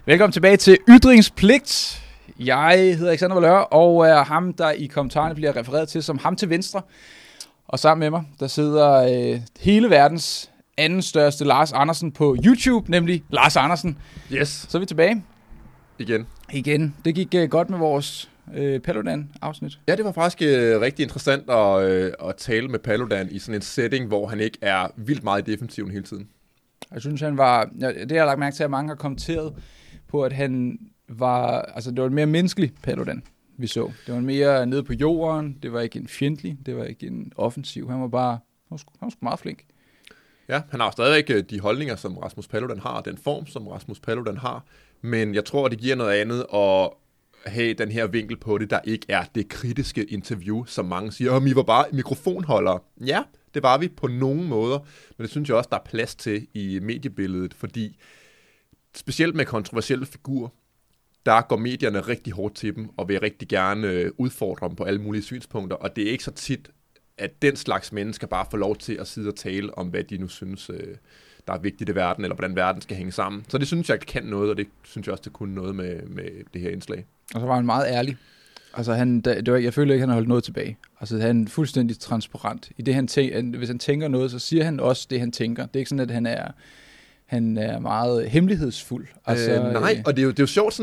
Velkommen tilbage til Ytringspligt. Jeg hedder Alexander Valør, og er ham, der i kommentarerne bliver refereret til som ham til venstre. Og sammen med mig, der sidder hele verdens anden største Lars Andersen på YouTube, nemlig Lars Andersen. Yes. Så er vi tilbage. Igen. Det gik godt med vores Paludan-afsnit. Ja, det var faktisk rigtig interessant at tale med Paludan i sådan en setting, hvor han ikke er vildt meget i defensiven hele tiden. Jeg synes, han var... Det har jeg lagt mærke til, at mange har kommenteret på, at han var... Altså, det var en mere menneskelig Paludan, vi så. Det var mere nede på jorden. Det var ikke en fjendtlig. Det var ikke en offensiv. Han var sgu meget flink. Ja, han har stadigvæk de holdninger, som Rasmus Paludan har, den form, som Rasmus Paludan har. Men jeg tror, det giver noget andet at have den her vinkel på det, der ikke er det kritiske interview, som mange siger, I var bare mikrofonholdere. Ja, det var vi på nogen måder, men det synes jeg også, der er plads til i mediebilledet, fordi specielt med kontroversielle figurer, der går medierne rigtig hårdt til dem, og vil rigtig gerne udfordre dem på alle mulige synspunkter, og det er ikke så tit, at den slags mennesker bare får lov til at sidde og tale om, hvad de nu synes, der er vigtigt i verden, eller hvordan verden skal hænge sammen. Så det synes jeg kan noget, og det synes jeg også, det kunne noget med det her indslag. Og så var han meget ærlig. Altså jeg føler ikke, han har holdt noget tilbage. Altså han er fuldstændig transparent. I det, hvis han tænker noget, så siger han også det, han tænker. Det er ikke sådan, at han er meget hemmelighedsfuld. Altså, nej, og det er jo sjovt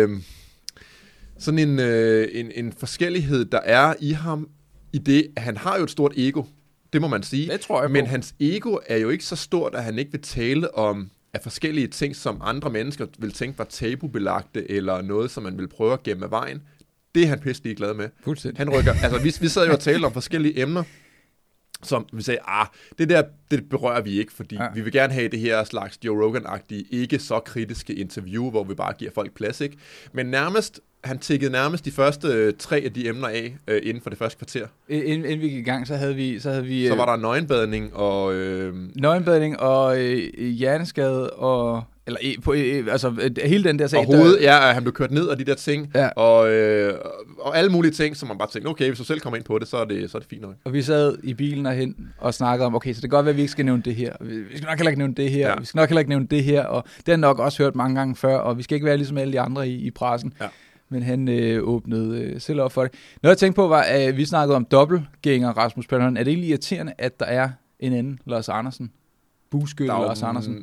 sådan en forskellighed, der er i ham, i det, at han har jo et stort ego. Det må man sige. Det tror jeg på. Men hans ego er jo ikke så stort, at han ikke vil tale om af forskellige ting, som andre mennesker vil tænke var tabubelagte, eller noget, som man vil prøve at gemme af vejen. Det er han pisselig glad med. Fuldstændig. Han rykker, altså vi sad jo og talte om forskellige emner, som vi sagde, det berører vi ikke, fordi vi vil gerne have det her slags Joe Rogan-agtige, ikke så kritiske interview, hvor vi bare giver folk plads, ikke? Men han tikkede nærmest de første 3 af de emner af inden for det første kvarter. Inden vi gik i gang, så havde vi så var der nøgenbadning og... nøgenbadning og hjerneskade og... altså hele den der sag. Og hovedet, han blev kørt ned af de der ting, og alle mulige ting, som man bare tænkte, okay, hvis du selv kommer ind på det, så er det fint nok. Og vi sad i bilen herhen og snakkede om, okay, så det kan godt være, at vi ikke skal nævne det her. Vi skal nok heller ikke nævne det her, vi skal nok heller ikke nævne det her, og det har nok også hørt mange gange før, og vi skal ikke være ligesom alle de andre i pressen. Ja. Men han åbnede selv op for det. Noget jeg tænkte på var, at vi snakkede om dobbeltgænger Rasmus Paludan. Er det egentlig irriterende, at der er en anden Lars Andersen? Bueskytte Lars Andersen?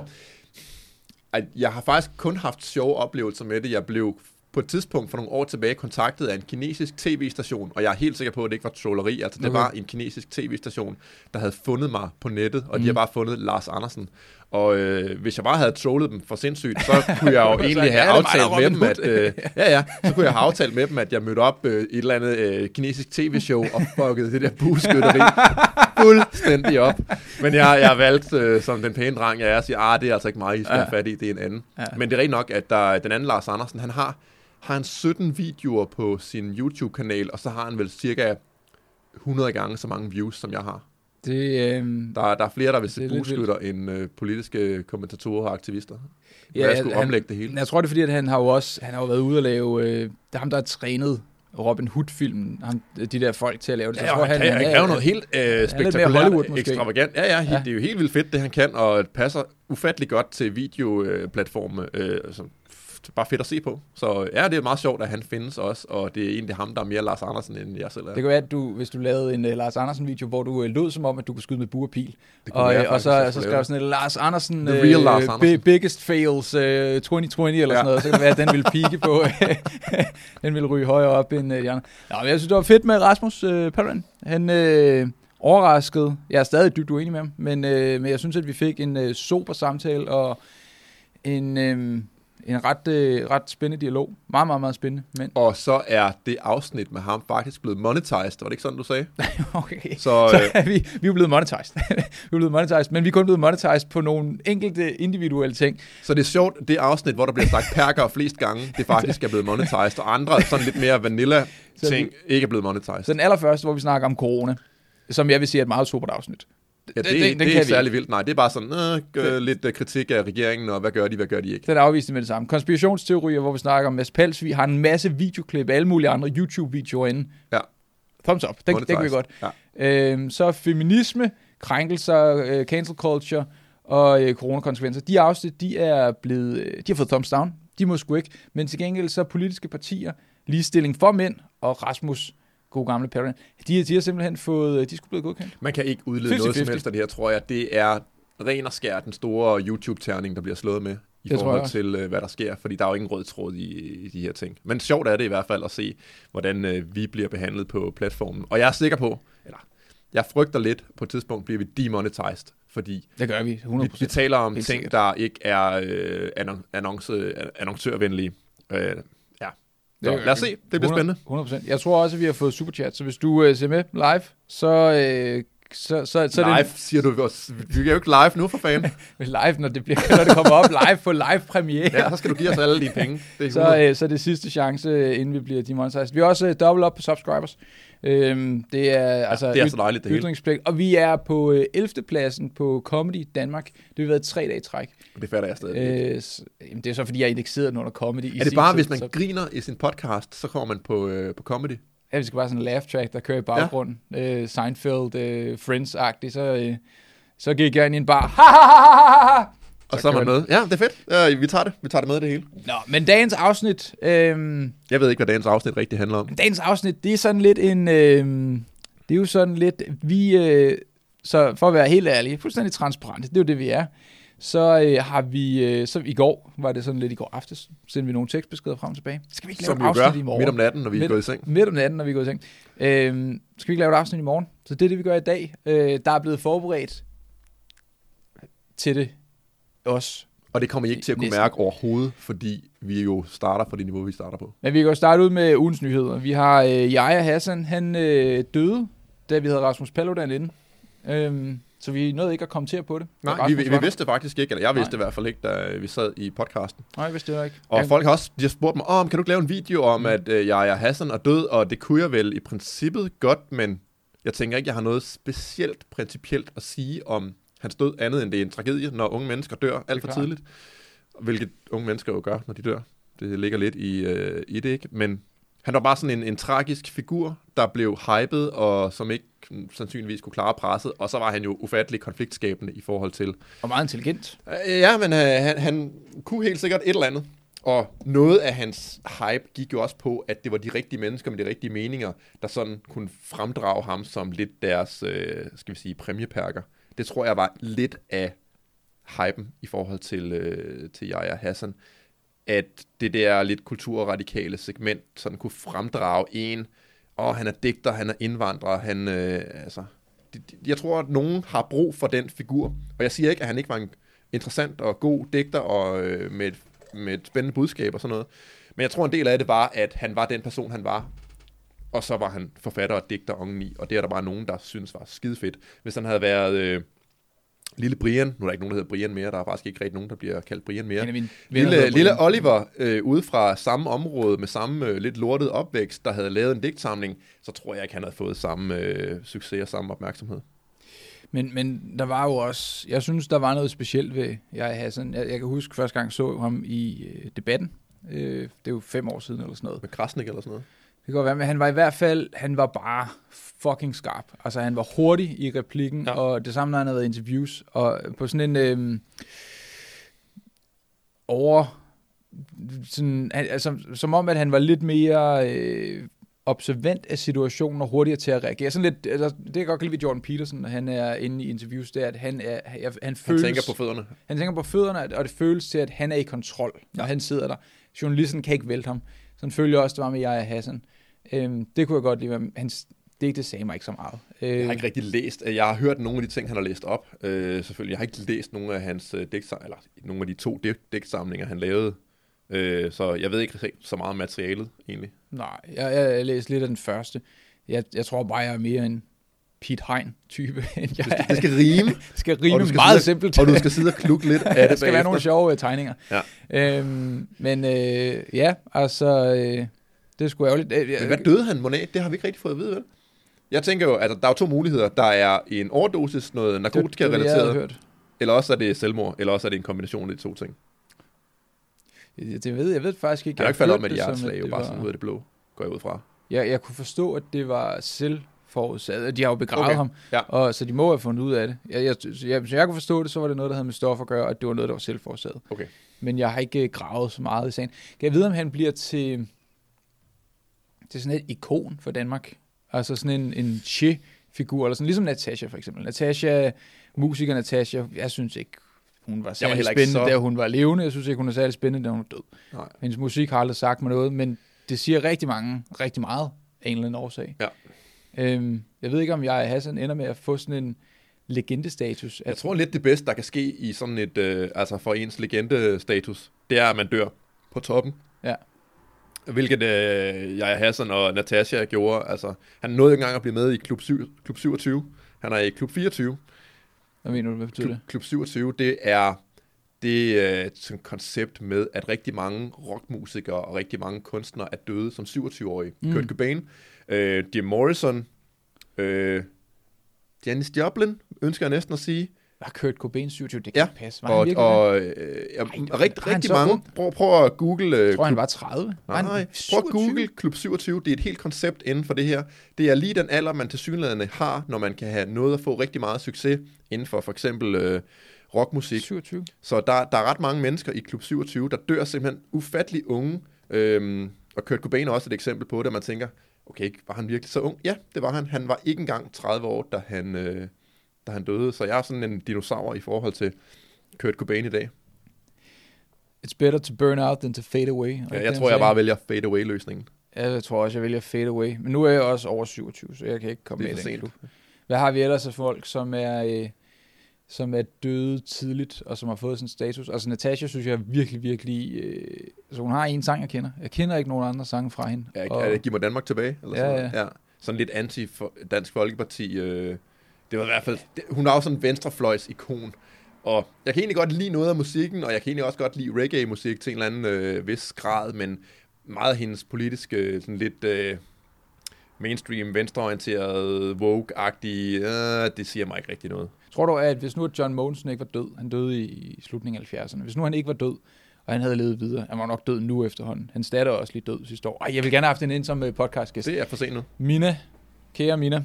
Jeg har faktisk kun haft sjove oplevelser med det. Jeg blev på et tidspunkt for nogle år tilbage kontaktet af en kinesisk tv-station, og jeg er helt sikker på, at det ikke var trolleri. Altså, det var en kinesisk tv-station, der havde fundet mig på nettet, og de har bare fundet Lars Andersen. Og hvis jeg bare havde trollet dem for sindssygt, så kunne jeg jo egentlig have aftalt med dem, så kunne jeg have aftalt med dem, at jeg mødte op i et eller andet kinesisk tv-show og fuckede det der bueskytteri fuldstændig op. Men jeg valgte, som den pæne dreng, jeg er, at sige, det er altså ikke mig, I skal have fat i, det er en anden. Ja. Men det er rigtig nok, at den anden Lars Andersen, han har 17 videoer på sin YouTube-kanal, og så har han vel cirka 100 gange så mange views, som jeg har. Der er flere, der vil se bueskytter end politiske kommentatorer og aktivister. Jeg skulle omlægge det hele. Jeg tror, det er fordi, at han har jo været ude at lave... det er ham, der har trænet Robin Hood-filmen. De der folk til at lave det. Så jeg tror, han kan jo noget helt spektakulært, ekstravagant. Det er jo helt vildt fedt, det han kan, og det passer ufattelig godt til videoplatforme, bare fedt at se på. Så det er meget sjovt, at han findes også, og det er egentlig ham, der er mere Lars Andersen, end jeg selv er. Det kan være, at hvis du lavede en Lars Andersen-video, hvor du lød som om, at du kunne skyde med bue og pil, og så skrev sådan en Lars Andersen, Lars Andersen. Biggest Fails 2020, eller sådan noget, så kan det være, at den ville pike på, den ville ryge højere op end de andre. Men jeg synes, det var fedt med Rasmus Paludan. Han overraskede, jeg er stadig dybt uenig med ham, men jeg synes, at vi fik en sober samtale, og en ret spændende dialog. Meget, meget, meget spændende. Men... Og så er det afsnit med ham faktisk blevet monetized. Var det ikke sådan, du sagde? Okay. Så vi er blevet monetized. Men vi er kun blevet monetized på nogle enkelte individuelle ting. Så det er sjovt, det afsnit, hvor der bliver sagt perker flest gange, det faktisk er blevet monetized, og andre sådan lidt mere vanilla ting ikke er blevet monetized. Så den allerførste, hvor vi snakker om corona, som jeg vil sige er et meget supert afsnit. Ja, det er ikke særlig vildt. Nej, det er bare sådan lidt kritik af regeringen, og hvad gør de ikke. Den er afvist med det samme. Konspirationsteorier, hvor vi snakker om Mads Pels. Vi har en masse videoklip af alle mulige andre YouTube-videoer inde. Ja. Thumbs up. Den kan vi godt. Ja. Så feminisme, krænkelser, cancel culture og coronakonsekvenser. De afsnit, de har fået thumbs down. De må sgu ikke. Men til gengæld så politiske partier, ligestilling for mænd og Rasmus, god gamle Perrin, de har simpelthen fået, de skulle blive godkendt. Man kan ikke udlede noget som helst af det her, tror jeg. Det er ren og skær den store YouTube-terning, der bliver slået med i forhold til, hvad der sker, fordi der er jo ingen rød tråd i de her ting. Men sjovt er det i hvert fald at se, hvordan vi bliver behandlet på platformen. Og jeg er sikker på, jeg frygter lidt, på et tidspunkt bliver vi demonetized, fordi det gør vi, 100%. Vi taler om ting, sikkert. Der ikke er annoncørvenlige. Så lad os se, det bliver spændende. 100%. Jeg tror også, at vi har fået superchat, så hvis du ser med live, så live, det siger du også. Vi er jo ikke live nu, for fanden. Live, når det kommer op live på live premiere. Ja, så skal du give os alle dine penge. Det så det sidste chance, inden vi bliver demonetized. Vi er også dobbelt op på subscribers. Det er så dejligt, det ytringspligt. Og vi er på 11. pladsen på Comedy Danmark. Det har været 3 dage i træk. Det fatter jeg stadig. Det er så, fordi jeg indekserede den under Comedy. Er det bare, hvis man griner i sin podcast, så kommer man på Comedy? Ja, vi skal bare sådan en laugh track, der kører i baggrunden. Ja. Seinfeld, Friends-agtigt. Så gik jeg ind i en bar. Og så er man med. Ja, det er fedt. Vi tager det med, det hele. Nå, men dagens afsnit... jeg ved ikke, hvad dagens afsnit rigtig handler om. Dagens afsnit, det er sådan lidt en... det er jo sådan lidt... så for at være helt ærlige, fuldstændig transparente, det er jo det, vi er. Så har vi... så i går, var det sådan lidt i går aftes, sendte vi nogle tekstbeskeder frem og tilbage. Skal vi ikke lave et afsnit i morgen? Midt om natten, når vi er gået i seng. Midt om natten, når vi er gået i seng. Skal vi ikke lave et afsnit i morgen? Så det er det, vi gør i dag. Der er blevet forberedt til det også. Og det kommer I ikke til at kunne mærke overhovedet, fordi vi jo starter på det niveau, vi starter på. Men vi kan jo starte ud med ugens nyheder. Vi har Yahya Hassan, han døde, da vi havde Rasmus Paludan inde. Så vi nåede ikke at kommentere på det. Nej, vi vidste faktisk ikke, eller jeg vidste i hvert fald ikke, da vi sad i podcasten. Nej, jeg vidste det ikke. Og folk har også spurgt mig, kan du ikke lave en video om, at Yahya Hassan er død, og det kunne jeg vel i princippet godt, men jeg tænker ikke, jeg har noget specielt principielt at sige om hans død, andet end det er en tragedie, når unge mennesker dør alt for tidligt. Hvilket unge mennesker jo gør, når de dør. Det ligger lidt i det, ikke? Men han var bare sådan en tragisk figur, der blev hyped, og som ikke sandsynligvis kunne klare presset. Og så var han jo ufattelig konfliktskabende i forhold til... Og meget intelligent. Ja, men han kunne helt sikkert et eller andet. Og noget af hans hype gik jo også på, at det var de rigtige mennesker med de rigtige meninger, der sådan kunne fremdrage ham som lidt deres, skal vi sige, præmieperker. Det tror jeg var lidt af hypen i forhold til Yahya Hassan, at det der lidt kulturradikale segment sådan kunne fremdrage en, han er digter, han er indvandrer, jeg tror, at nogen har brug for den figur, og jeg siger ikke, at han ikke var en interessant og god digter, og med et spændende budskab og sådan noget, men jeg tror, en del af det var, at han var den person, han var, og så var han forfatter og digter oveni, og det er der bare nogen, der synes var skide fedt. Hvis han havde været lille Brian, nu er der ikke nogen, der hedder Brian mere, der er faktisk ikke rigtig nogen, der bliver kaldt Brian mere. Lille Oliver, ude fra samme område, med samme lidt lortet opvækst, der havde lavet en digtsamling, så tror jeg ikke, han havde fået samme succes og samme opmærksomhed. Men der var jo også, jeg synes, der var noget specielt ved Yahya Hassan. Jeg kan huske, første gang så ham i Debatten. Det er jo 5 år siden eller sådan noget. Med Krasnik eller sådan noget. Det kan godt være, men han var i hvert fald, han var bare fucking skarp. Altså han var hurtig i replikken, ja. Og det samme, når han havde interviews, og på sådan en som om, at han var lidt mere observant af situationen og hurtigere til at reagere. Sådan lidt, altså, det kan godt lide ved Jordan Peterson, når han er inde i interviews, det er, at han tænker på fødderne. Han tænker på fødderne, og det føles til, at han er i kontrol, når han sidder der. Journalisten kan ikke vælte ham. Sådan følger jeg også, det var med Yahya Hassan. Det kunne jeg godt lide, men hans digte sagde mig ikke så meget. Jeg har ikke rigtig læst. Jeg har hørt nogle af de ting, han har læst op. Selvfølgelig. Jeg har ikke læst nogle af hans eller nogle af de 2 digtsamlinger, han lavede. Så jeg ved ikke så meget om materialet, egentlig. Nej, jeg læste lidt af den første. Jeg tror bare, jeg er mere en Piet Hein-type. Det skal rime. Det skal rime meget simpelt. Og du skal sidde og klukke lidt af det. Der skal være nogle sjove tegninger. Ja. Det er sgu ærgerligt. Men hvad døde han mon af? Det har vi ikke rigtig fået at vide, vel? Jeg tænker jo, at der er 2 muligheder. Der er en overdosis, noget narkotika-relateret, eller også er det selvmord, eller også er det en kombination af de 2 ting. Jeg ved faktisk ikke. Han har ikke faldet op med et hjerteslag, jo bare sådan ud af det blå, går jeg ud fra. Jeg kunne forstå, at det var forårsaget. De har jo begravet ham, og så de må have fundet ud af det. Hvis jeg kunne forstå det, så var det noget, der havde med stoffer at gøre, og det var noget, der var selvforårsaget. Okay. Men jeg har ikke gravet så meget i sagen. Kan jeg vide, om han bliver til sådan et ikon for Danmark? Altså sådan en Che-figur, eller sådan ligesom Natasha for eksempel. Musiker Natasha, jeg synes ikke, hun var særlig spændende, da hun var levende. Jeg synes ikke, hun er særlig spændende, da hun er død. Nej. Hendes musik har aldrig sagt mig noget, men det siger rigtig meget af en eller anden årsag. Ja. Jeg ved ikke, om jeg Hassan ender med at få sådan en legendestatus. Jeg tror lidt det bedste, der kan ske i sådan et, altså for ens legendestatus, det er, at man dør på toppen. Ja. Hvilket jeg Hassan og Natasha gjorde. Altså, han nåede ikke engang at blive med i klub 27. Han er i klub 24. Hvad mener du, hvad betyder det? Klub 27, det er sådan et koncept med, at rigtig mange rockmusikere og rigtig mange kunstnere er døde som 27-årige. Kurt Cobain, Jim Morrison, Janis Joplin, ønsker jeg næsten at sige. Var Kurt Cobain 27? Det kan passe. Var rigtig mange. Prøv at google... Jeg tror, han var 30. Prøv at google Klub 27. Det er et helt koncept inden for det her. Det er lige den alder, man tilsyneladende har, når man kan have noget at få rigtig meget succes inden for eksempel rockmusik. 27. Så der er ret mange mennesker i Klub 27, der dør simpelthen ufattelig unge. Og Kurt Cobain er også et eksempel på det, at man tænker, okay, var han virkelig så ung? Ja, det var han. Han var ikke engang 30 år, da han døde. Så jeg er sådan en dinosaur i forhold til Kurt Cobain i dag. It's better to burn out than to fade away. Ja, jeg tror, jeg bare vælger fade away-løsningen. Ja, jeg tror også, jeg vælger fade away. Men nu er jeg også over 27, så jeg kan ikke komme med i den klub. Hvad har vi ellers af folk, som er døde tidligt, og som har fået sådan en status? Altså Natasha synes jeg virkelig... så hun har en sang, jeg kender. Jeg kender ikke nogen andre sange fra hende. Ja, Giv mig Danmark tilbage? Eller sådan ja. Sådan lidt anti-Dansk Folkeparti. Det var i hvert fald... Hun er også sådan en venstrefløjs-ikon. Og jeg kan egentlig godt lide noget af musikken, og jeg kan egentlig også godt lide reggae-musik til en eller anden vis grad, men meget af hendes politiske, sådan lidt mainstream, venstreorienteret, woke-agtige, det siger mig ikke rigtig noget. Tror du, at hvis nu John Mogensen ikke var død, han døde i slutningen af 70'erne, hvis nu han ikke var død, og han havde levet videre, han var nok død nu efterhånden. Hans datter er også lige død sidste år. Jeg vil gerne have haft hende ind som podcastgæst. Det er for sent nu. Mina, kære Mina.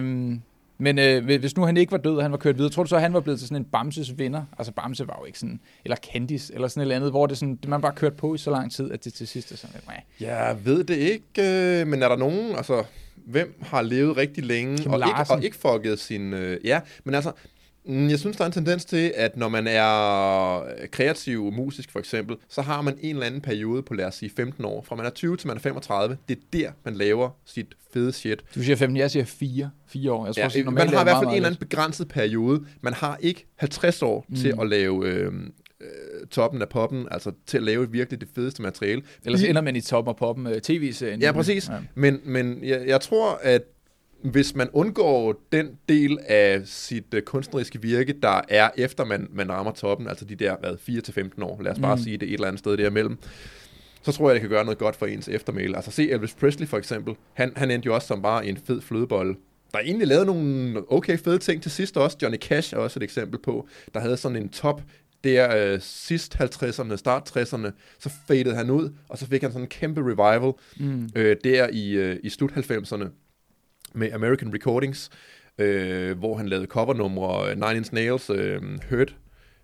Men hvis nu han ikke var død, og han var kørt videre, tror du så, at han var blevet til sådan en Bamses vinder? Altså Bamse var jo ikke sådan, eller Candice, eller sådan et eller andet, hvor det sådan, man bare kørt på i så lang tid, at det til sidst er sådan lidt, Jeg ved det ikke, men er der nogen, altså, hvem har levet rigtig længe, og ikke fucket sin, men altså, jeg synes, der er en tendens til, at når man er kreativ musisk for eksempel, så har man en eller anden periode på, lad os sige, 15 år. Fra man er 20 til man er 35, det er der, man laver sit fede shit. Du siger 15, jeg siger 4 år. Jeg tror, man har i hvert fald en eller anden begrænset periode. Man har ikke 50 år til at lave toppen af poppen, altså til at lave virkelig det fedeste materiale. Ellers ender man i toppen af poppen tv-serien. Ja, præcis. Ja. Men jeg tror, at hvis man undgår den del af sit kunstneriske virke, der er efter man rammer toppen, altså de der 4-15 år, lad os bare sige det et eller andet sted derimellem, så tror jeg, det kan gøre noget godt for ens eftermæle. Altså se Elvis Presley for eksempel, han endte jo også som bare en fed flødebolle. Der er egentlig lavet nogle okay fede ting til sidst også. Johnny Cash er også et eksempel på, der havde sådan en top der sidst 50'erne, start 60'erne, så fadede han ud, og så fik han sådan en kæmpe revival der i slut 90'erne. Med American Recordings, hvor han lavede covernumre, Nine Inch Nails, Hurt.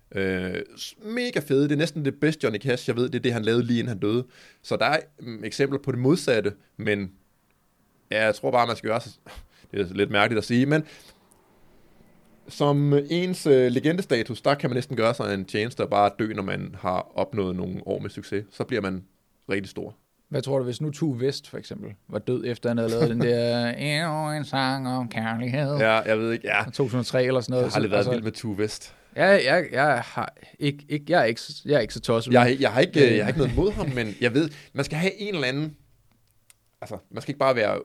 Mega fede. Det er næsten det bedste Johnny Cash, jeg ved. Det er det, han lavede lige inden han døde. Så der er eksempler på det modsatte, men jeg tror bare, man skal gøre sig... Det er lidt mærkeligt at sige, men som ens legendestatus, der kan man næsten gøre sig en tjeneste og bare dø, når man har opnået nogle år med succes. Så bliver man rigtig stor. Hvad tror du, hvis nu Tue West for eksempel var død, efter han havde lavet den der en sang om kærlighed? Ja, jeg ved ikke, 2003 eller sådan noget. Jeg har aldrig været vild med Tue West. Ja, jeg er ikke så tosset. Jeg har ikke noget mod ham, men jeg ved, man skal have en eller anden... Altså, man skal ikke bare være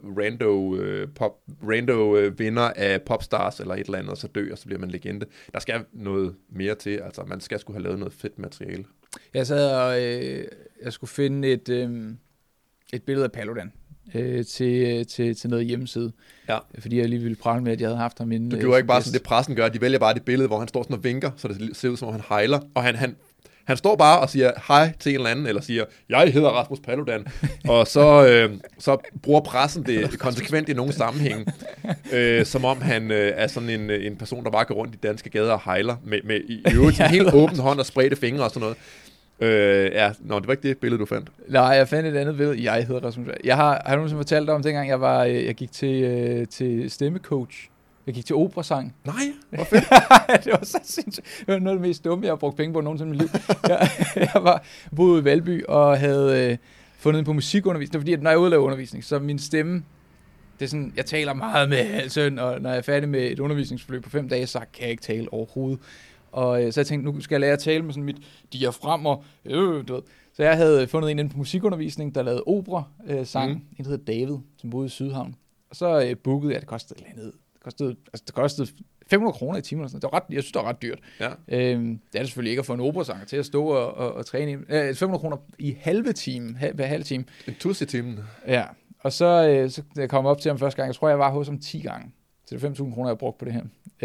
rando vinder af Popstars eller et eller andet, og så dø, og så bliver man legende. Der skal noget mere til, altså man skal skulle have lavet noget fedt materiale. Jeg sad og jeg skulle finde et billede af Paludan til noget hjemmeside. Ja. Fordi jeg lige ville prale med, at jeg havde haft ham inden. Du gjorde ikke bare sådan det pressen gør, de vælger bare det billede, hvor han står sådan og vinker, så det ser ud som om han hejler, og han Han står bare og siger hej til en eller anden, eller siger, jeg hedder Rasmus Paludan, og så bruger pressen det konsekvent i nogle sammenhænge, som om han er sådan en person, der bare går rundt i danske gader og hejler, med i øvrigt en helt åben hånd og spredte fingre og sådan noget. Det var ikke det billede, du fandt. Nej, jeg fandt et andet billede. Jeg hedder Rasmus. Jeg har nogensinde fortalt dig om, dengang jeg gik til stemmecoach. Jeg gik til operasang. Nej, hvor fedt. Det var så sindssygt. Det var noget af det mest dumme, jeg har brugt penge på nogensinde i mit liv. Jeg boede i Valby og havde fundet ind på musikundervisning. Det var fordi, at når jeg udlaver undervisning, så min stemme, det er sådan, jeg taler meget med halsen, og når jeg er færdig med et undervisningsforløb på 5 dage, så kan jeg ikke tale overhovedet. Og så jeg tænkte, nu skal jeg lære at tale med sådan mit diafram og du ved. Så jeg havde fundet en inde på musikundervisning, der lavede opera-sang. En, der hed David, som boede i Sydhavn. Og så bookede jeg, det kostede et eller andet. Det kostede 500 kroner i timen. Eller sådan. Jeg synes, det var ret dyrt. Ja. Det er det selvfølgelig ikke at få en operasanger til at stå og træne. 500 kroner i halve time, hver halv time. En tus i timen. Ja, og så jeg kom op til ham første gang. Jeg tror, jeg var hos ham 10 gange. Så det er 5.000 kroner, jeg brugt på det her.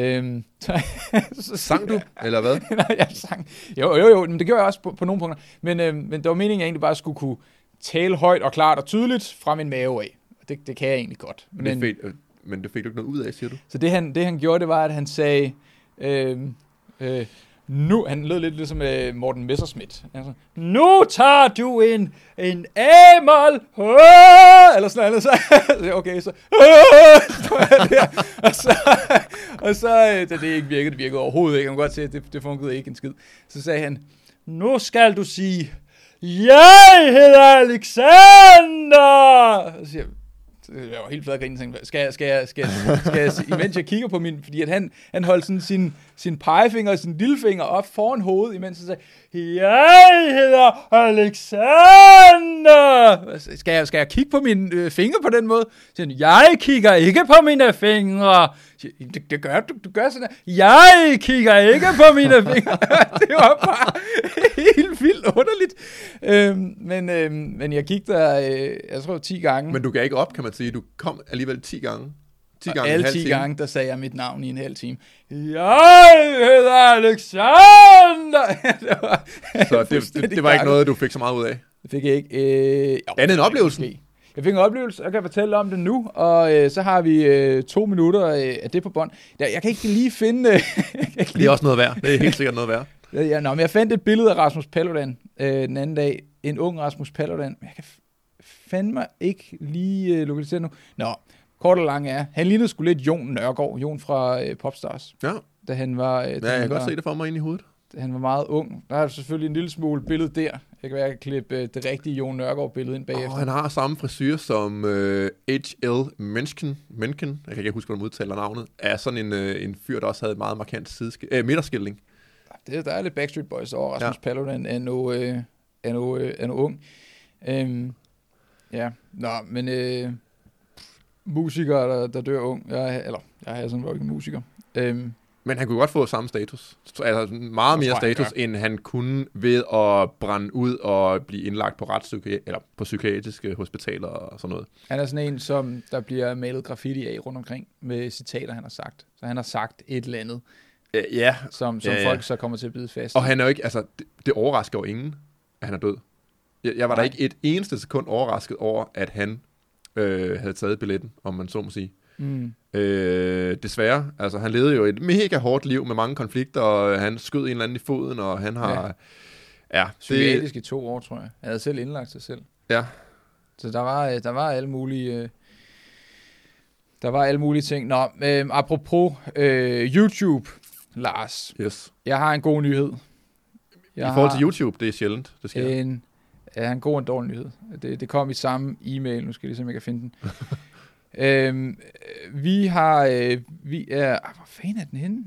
Sang du, eller hvad? Nej, jeg sang. Jo, men det gjorde jeg også på nogle punkter. Men det var meningen, at jeg egentlig bare skulle kunne tale højt og klart og tydeligt fra min mave af. Det kan jeg egentlig godt. Men det fik du ikke noget ud af, siger du? Så det han gjorde, det var, at han sagde, nu, han lød lidt ligesom Morten Messerschmidt. Altså, nu tager du en A-mol, eller sådan noget. Så okay, så og så da det ikke virkede, det virkede overhovedet ikke. Jeg kan godt se, at det fungerede ikke en skid. Så sagde han, nu skal du sige, jeg hedder Alexander. Og så siger jeg var helt flad og grine, skal jeg, imens jeg kigger på min, fordi at han holdt sådan sin pegefinger og sin lillefinger op foran hovedet, imens han sagde, jeg hedder Alexander. Skal jeg kigge på mine fingre på den måde? Så jeg kigger ikke på mine fingre. Det gør du gør sådan der. Jeg kigger ikke på mine fingre. Det var bare helt vildt underligt. Men jeg gik der, jeg tror 10 gange. Men du gav ikke op, kan man sige. Du kom alligevel 10 gange. 10 gange alle 10 gange, der sagde jeg mit navn i en halv time. Jeg hedder Alexander! Så det var ikke noget, du fik så meget ud af? Det fik jeg ikke. Andet end oplevelsen? Jeg fik en oplevelse, og jeg kan fortælle om det nu, og så har vi 2 minutter af det på bånd. Jeg kan ikke lige finde... Det er også noget værd. Det er helt sikkert noget værd. Men jeg fandt et billede af Rasmus Paludan den anden dag. En ung Rasmus Paludan. Jeg kan fandme ikke lige lokalisere nu. Kort og lang er, han lignede sgu lidt Jon Nørgaard, Jon fra Popstars. Ja. Da han var... jeg kan godt se det for mig ind i hovedet. Da han var meget ung. Der er selvfølgelig en lille smule billede der. Jeg kan være at klippe det rigtige Jon Nørgaard-billede ind bagefter. Han har samme frisyr som H.L. Mencken. Jeg kan ikke huske, hvordan man udtaler navnet. Er sådan en fyr, der også havde et meget markant midterskilning. Der er lidt Backstreet Boys over. Rasmus Paludan er nu ung. Musikere, der dør ung. Jeg er sådan jo ikke en musiker. Men han kunne godt få samme status. Altså meget mere status, end han kunne ved at brænde ud og blive indlagt på på psykiatriske hospitaler og sådan noget. Han er sådan en, som der bliver malet graffiti af rundt omkring med citater, han har sagt. Så han har sagt et eller andet, som folk så kommer til at bide fast. Og han er jo ikke, altså det overrasker jo ingen, at han er død. Jeg var der ikke et eneste sekund overrasket over, at han havde taget billetten, om man så må sige. Desværre. Altså, han levede jo et mega hårdt liv med mange konflikter, og han skød en eller anden i foden, og han har... psykiatrisk i 2 år, tror jeg. Han havde selv indlagt sig selv. Ja. Så der var alle mulige... Der var alle mulige ting. Apropos YouTube, Lars. Yes. Jeg har en god nyhed. I forhold til YouTube, det er sjældent, det sker. En god og en dårlig nyhed. Det kom i samme e-mail, nu skal jeg lige se, om jeg kan finde den. Vi er... hvor fanden er den henne?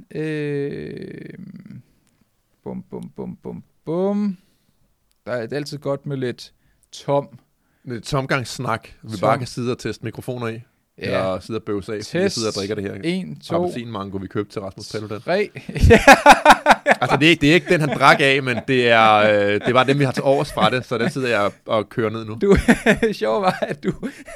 Bum. Det er altid godt med lidt tomgangssnak, vi bare kan sidde og teste mikrofoner i. Ja. Eller sidde og bøvse af, fordi jeg sidder og drikker det her 1, 2, appelsinmango, vi købte til Rasmus Paludan. 3. Altså, det er ikke den, han drak af, men det var dem, vi har til overs fra det, så den sidder jeg og kører ned nu. Sjovt var, at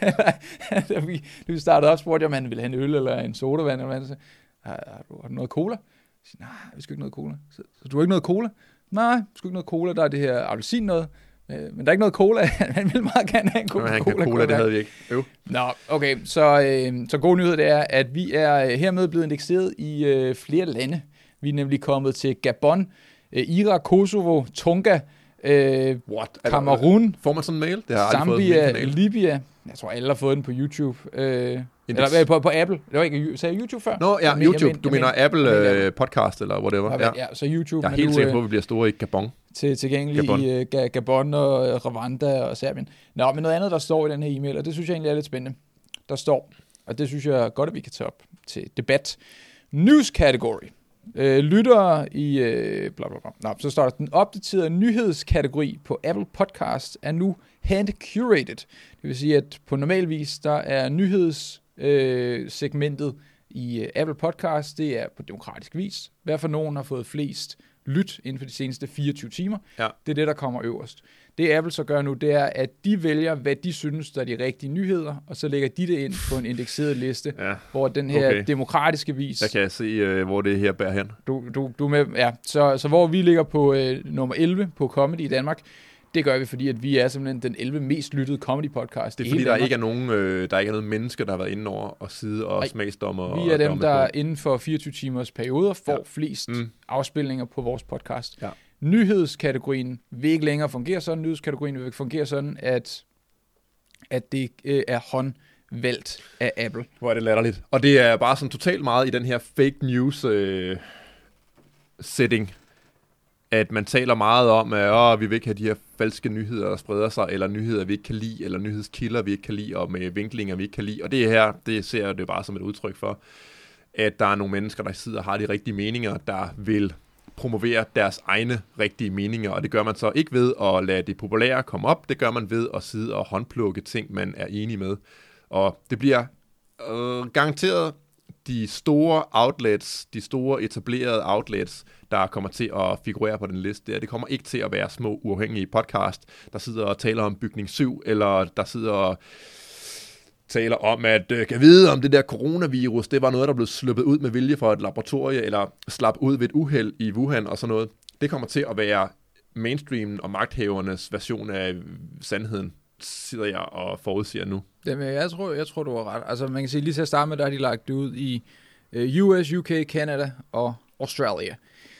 du startede op, spurgte jeg, om han ville have en øl eller en sodavand, eller hvad. Har du noget cola? Nej, vi skal ikke noget cola. Så du har ikke noget cola? Nej, sgu ikke noget cola. Der er det her appelsin noget. Men der er ikke noget cola. Han vil meget gerne have en Coca-Cola. Cola, det havde vi ikke. Jo. Nå, okay. Så god nyhed det er, at vi er hermed blevet indekseret i flere lande. Vi er nemlig kommet til Gabon, Irak, Kosovo, Tonga, Cameroun, får man sådan en mail? Det har Zambia, Libya. Jeg tror, alle har fået den på YouTube. Eller på Apple. Det var ikke, sagde jeg YouTube før? Nå, ja, YouTube. Du mener Apple podcast eller whatever. Ja, så YouTube. Jeg er helt sikker på, at vi bliver store i Gabon. Tilgængelig i Gabon og Rwanda og Serbien. Nå, men noget andet, der står i den her e-mail, og det synes jeg egentlig er lidt spændende. Der står, og det synes jeg godt, at vi kan tage op til debat. News category. Lyttere i bla bla bla. Nå, så står der, den opdaterede nyhedskategori på Apple Podcast er nu hand-curated. Det vil sige, at på normal vis, der er nyhedssegmentet i Apple Podcast, det er på demokratisk vis. Hvad for nogen har fået flest lyt inden for de seneste 24 timer. Ja. Det er det, der kommer øverst. Det Apple så gør nu, det er, at de vælger, hvad de synes, der er de rigtige nyheder, og så lægger de det ind på en indekseret liste, hvor den her demokratiske vis... Jeg kan se, hvor det her bærer hen. Du med, ja. Så hvor vi ligger på nummer 11 på Comedy i Danmark, det gør vi, fordi at vi er simpelthen den 11 mest lyttede comedy-podcast. Det er fordi, der ikke er nogen mennesker, der har været inde over og sidde og smagsdommer. Vi er dem, der inden for 24 timers perioder får flest afspilninger på vores podcast. Ja. Nyhedskategorien vil ikke længere fungere sådan. Nyhedskategorien vil fungere sådan, at det er håndvalgt af Apple. Hvor er det latterligt. Og det er bare sådan totalt meget i den her fake news setting, at man taler meget om, at vi vil ikke have de her falske nyheder, der spreder sig, eller nyheder, vi ikke kan lide, eller nyhedskilder, vi ikke kan lide, og med vinklinger, vi ikke kan lide. Og det her, det ser jeg det bare som et udtryk for, at der er nogle mennesker, der sidder og har de rigtige meninger, der vil promovere deres egne rigtige meninger, og det gør man så ikke ved at lade det populære komme op, det gør man ved at sidde og håndplukke ting, man er enig med. Og det bliver garanteret de store outlets, de store etablerede outlets, der kommer til at figurere på den liste. Det kommer ikke til at være små uafhængige podcast, der sidder og taler om bygning 7, eller der sidder og taler om, at kan vide om det der coronavirus, det var noget, der blev sluppet ud med vilje fra et laboratorie, eller slap ud ved et uheld i Wuhan og sådan noget. Det kommer til at være mainstreamen og magthavernes version af sandheden, sidder jeg og forudsiger nu. Jamen, jeg tror, du har ret. Altså, man kan sige, lige til at starte med, der har de lagt det ud i US, UK, Canada og Australia.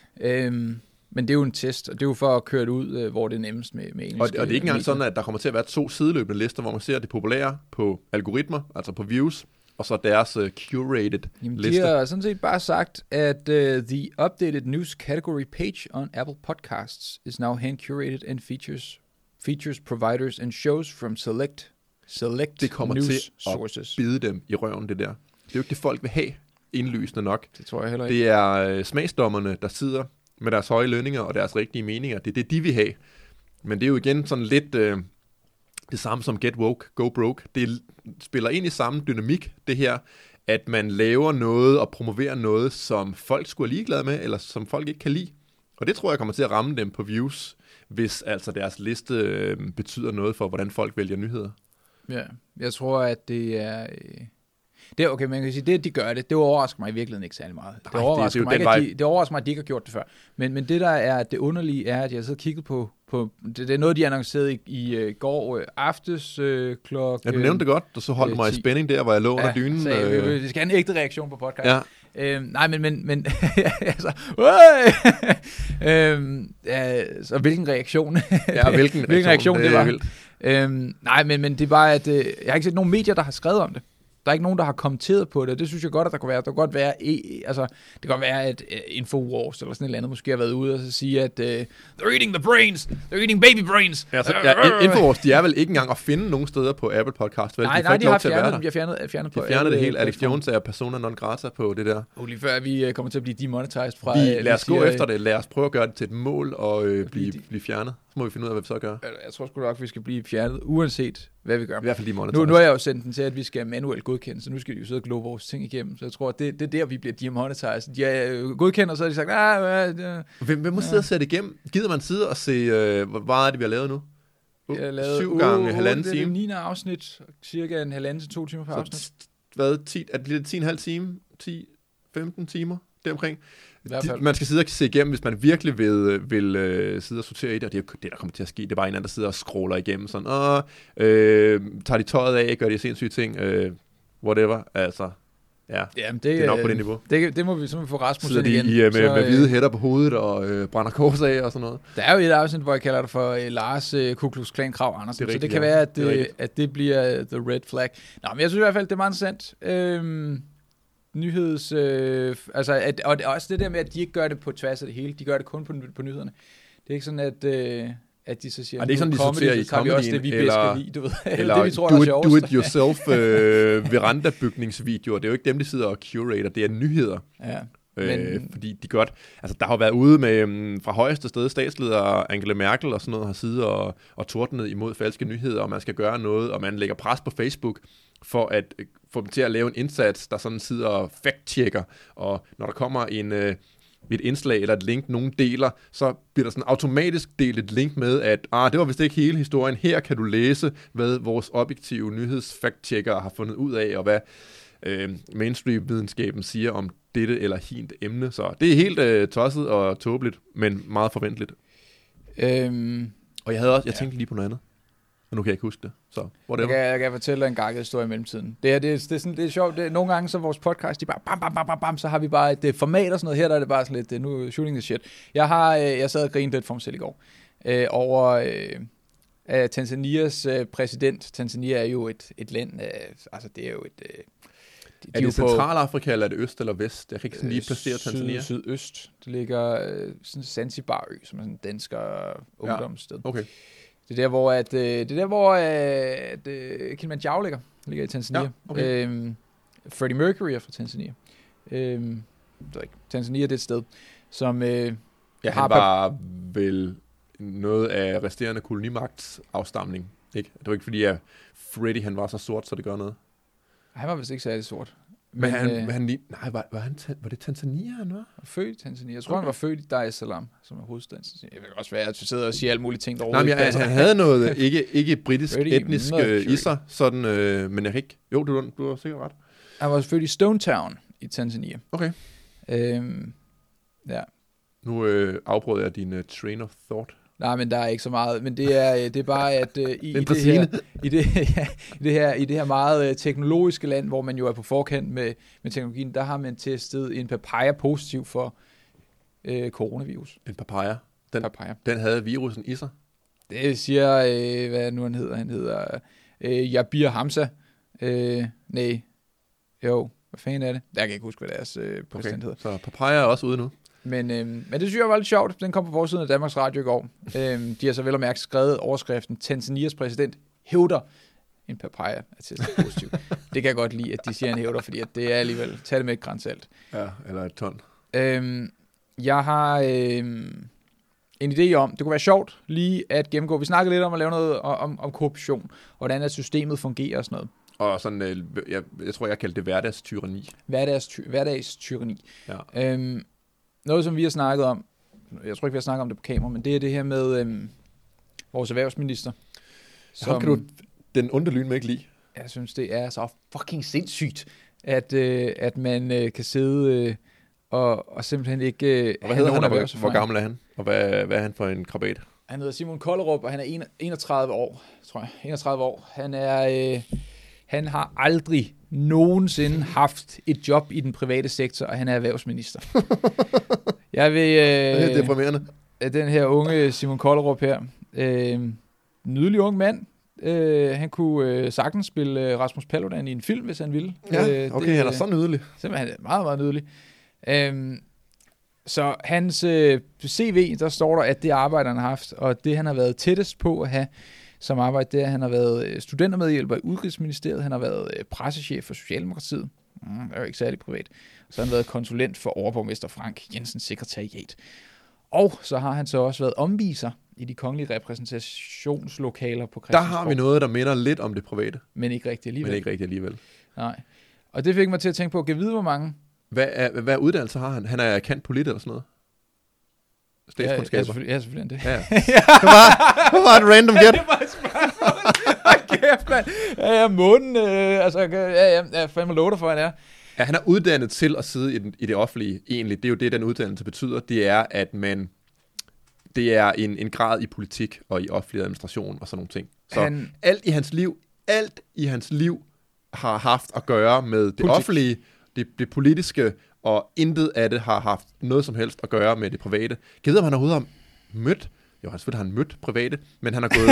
Men det er jo en test, og det er jo for at køre det ud, hvor det er nemmest med engelsk. Og det er ikke engang sådan, at der kommer til at være 2 sideløbende lister, hvor man ser det populære på algoritmer, altså på views, og så deres curated liste. De har sådan set bare sagt, at the updated news category page on Apple Podcasts is now hand-curated and features providers and shows from select det kommer news til sources. At bide dem i røven, det der. Det er jo ikke det, folk vil have indlysende nok. Det tror jeg heller ikke. Det er smagsdommerne, der sidder med deres høje lønninger og deres rigtige meninger. Det er det, de vil have. Men det er jo igen sådan lidt det samme som Get Woke, Go Broke. Det spiller ind i samme dynamik, det her, at man laver noget og promoverer noget, som folk skulle være ligeglade med, eller som folk ikke kan lide. Og det tror jeg kommer til at ramme dem på views, hvis altså deres liste betyder noget for, hvordan folk vælger nyheder. Ja, jeg tror, at det er... Det er okay, man kan sige, det de gør det overrasker mig i virkeligheden ikke særlig meget. Det overrasker mig, at de ikke har gjort det før. Men det der er det underlige er, at jeg har siddet og kigget på det er noget, de annoncerede i går aftes klokken... Ja, du nævnte det godt, og så holdt mig i spænding der, hvor jeg lå under dynen. Vi skal have en ægte reaktion på podcast. Ja. Nej, men altså... så hvilken reaktion? Hvilken reaktion det var. Vildt. Nej, men det er bare, at jeg har ikke set nogen medier, der har skrevet om det. Der er ikke nogen, der har kommenteret på det. Det synes jeg godt, at der kunne være. Der kunne godt være, det kan godt være, at Infowars eller sådan et eller andet måske har været ude og så sige, at they're eating the brains, they're eating baby brains. Infowars, de er vel ikke engang at finde nogen steder på Apple Podcast, vel? Nej, de har fjernet dem. De har fjernet det helt. Alex Jones er persona non grata på det der. Lige før vi kommer til at blive demonetized fra... Lad os gå efter det. Lad os prøve at gøre det til et mål og blive fjernet. Så må vi finde ud af, hvad vi så gør. Jeg tror sgu nok, at vi skal blive fjernet, uanset hvad vi gør. I hvert fald demonetized. Nu har jeg jo sendt den til, at vi skal manuelt godkende, så nu skal de jo sidde og glo vores ting igennem. Så jeg tror, at det er der, vi bliver demonetized. De er godkender, så har de sagt, Hvem må sidde og sætte igennem? Gider man sidde og se, hvad er det, vi har lavet nu? 7 gange halvanden time. Det er det 9. afsnit, cirka 1,5 til 2 timer per afsnit. Hvad, 10,5 time? 10-15 timer deromkring. Man skal sidde og se igennem, hvis man virkelig vil sidde og sortere i det, og det er det, der kommer til at ske. Det er bare en anden, der sidder og scroller igennem sådan, tager de tøjet af, gør de sindssyge ting, whatever, altså. Ja, jamen det er nok på det niveau. Det må vi simpelthen få Rasmus ind igen. Sidder de med hvide hætter på hovedet og brænder kors af og sådan noget. Der er jo et afsnit, hvor jeg kalder det for Lars Ku Klux Klan Krav Andersen, så det kan være, at det bliver the red flag. Nå, men jeg synes i hvert fald, det er meget interessant. Og også det der med, at de ikke gør det på tværs af det hele. De gør det kun på nyhederne. Det er ikke sådan, at de så siger, det er ikke sådan, de sorterer i comedyen, også det, vi bedst kan lide, du ved. Eller det, vi tror, der er sjovest. do-it-yourself veranda-bygningsvideoer. Det er jo ikke dem, de sidder og curator. Det er nyheder. Ja. Fordi de godt... Altså, der har været ude med fra højeste sted statsleder Angela Merkel og sådan noget har siddet og tordnet imod falske nyheder, og man skal gøre noget, og man lægger pres på Facebook for at få dem til at lave en indsats, der sådan sidder og fact-checker, og når der kommer et indslag eller et link, nogen deler, så bliver der sådan automatisk delt et link med, at det var vist ikke hele historien. Her kan du læse, hvad vores objektive nyhedsfact-checkere har fundet ud af, og hvad mainstream-videnskaben siger om dette eller hint emne. Så det er helt tosset og tåbeligt, men meget forventeligt. Og jeg tænkte lige på noget andet. Men nu kan jeg ikke huske det. Så jeg kan fortælle dig en gakket historie i mellemtiden. Det er sjovt. Nogle gange så vores podcast, de bare bam, så har vi bare et format og sådan noget. Her der er det bare sådan lidt, nu shooting the shit. Jeg sad og grinede lidt for mig selv i går. Over Tanzanias præsident. Tanzania er jo et land, altså det er jo et... Er det Centralafrika, eller er det øst eller vest? Jeg kan ikke sådan lige placere Tanzania. Sydøst. Det ligger sådan Zanzibar-ø, som er sådan en dansker ungdomssted. Okay. Det er der, hvor Kilimanjaro ligger i Tanzania. Ja, okay. Freddie Mercury er fra Tanzania. Tanzania det er et sted, som han var vel noget af resterende kolonimagtsafstamning. Ikke? Det var ikke fordi, at Freddie han var så sort, så det gør noget. Han var vist ikke særlig sort. Men var det Tanzania, han var? Født i Tanzania. Jeg tror, han var født i Dar es Salaam, som er hovedstaden. Jeg vil også være, at du sidder og siger alle mulige ting, der overhovedet ikke. Han havde noget ikke britisk etnisk i sig, sådan, men jeg kan ikke... Jo, du har sikkert ret. Han var født i Stone Town i Tanzania. Okay. Ja. Nu afbrød jeg din train of thought. Nej, men der er ikke så meget. Men det er bare, at i det her meget teknologiske land, hvor man jo er på forkant med teknologien, der har man testet en papaya positiv for coronavirus. En papaya? Den havde virusen i sig? Det siger, hvad nu han hedder. Han hedder Jabir Hamza. Hvad fanden er det? Jeg kan ikke huske, hvad deres præsident hedder. Så papaya er også ude nu? Men det synes jeg var lidt sjovt. Den kom på forsiden af Danmarks Radio i går. De har så vel og mærke skrevet overskriften: Tanzanias præsident hævder en papaya er testet positiv. Det kan jeg godt lide, at de siger en hævder, fordi at det er alligevel, tag det med et gran salt. Ja, eller et ton. Jeg har en idé om, det kunne være sjovt lige at gennemgå. Vi snakkede lidt om at lave noget om korruption, og hvordan at systemet fungerer og sådan noget. Og sådan, jeg tror, jeg kaldte det hverdagstyrani. Hverdagstyrani. Ja. Noget, som vi har snakket om, jeg tror ikke, vi har snakket om det på kamera, men det er det her med vores erhvervsminister. Som kan du den underlyn med ikke lide? Jeg synes, det er så fucking sindssygt, at man kan sidde og simpelthen ikke... Hvad hedder han, hvor gammel er han? Og hvad er han for en krabat? Han hedder Simon Kollerup, og han er 31 år, tror jeg. 31 år. Han har aldrig nogensinde haft et job i den private sektor, og han er erhvervsminister. Jeg vil... det er deprimerende. Den her unge Simon Kollerup her. Nydelig ung mand. Han kunne sagtens spille Rasmus Paludan i en film, hvis han ville. Ja, okay, han er så nydelig. Simpelthen, han er meget, meget nydelig. Så hans CV, der står der, at det arbejde, han har haft, og det, han har været tættest på at have som arbejde, det er, at han har været studentermedhjælper i Udenrigsministeriet, han har været pressechef for Socialdemokratiet, det er jo ikke særlig privat, så har han været konsulent for overborgmester Frank Jensens sekretariat. Og så har han så også været omviser i de kongelige repræsentationslokaler på Christiansborg. Der har vi noget, der minder lidt om det private. Men ikke rigtig alligevel. Nej. Og det fik mig til at tænke på, at vide, hvor mange... Hvad uddannelse har han? Han er kendt polit eller sådan noget? Statskundskaber? Ja, selvfølgelig det. Ja. Det var et random gæt. Det var et spørgsmål. Kæft, mand. Ja, månen. Jeg fandme love dig for, han er. Ja, han er uddannet til at sidde i det offentlige, egentlig. Det er jo det, den uddannelse betyder. Det er, at det er en grad i politik og i offentlig administration og sådan nogle ting. Så alt i hans liv har haft at gøre med det offentlige, det politiske, og intet af det har haft noget som helst at gøre med det private. Kan jeg vide, om han overhovedet har mødt? Jo, han selvfølgelig har mødt private, men han har gået...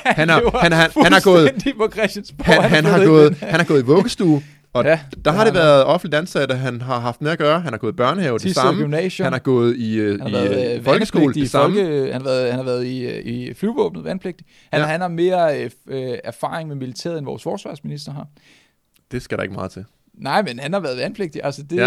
han har gået i vuggestue, og der har det været offentligt ansatte, han har haft med at gøre. Han har gået i børnehave, det samme. Han har gået i folkeskole, det samme. Han har været i flyvevåbnet, vandpligtig. Han har mere erfaring med militæret, end vores forsvarsminister har. Det skal der ikke meget til. Nej, men han har været vandpligtig. Altså, det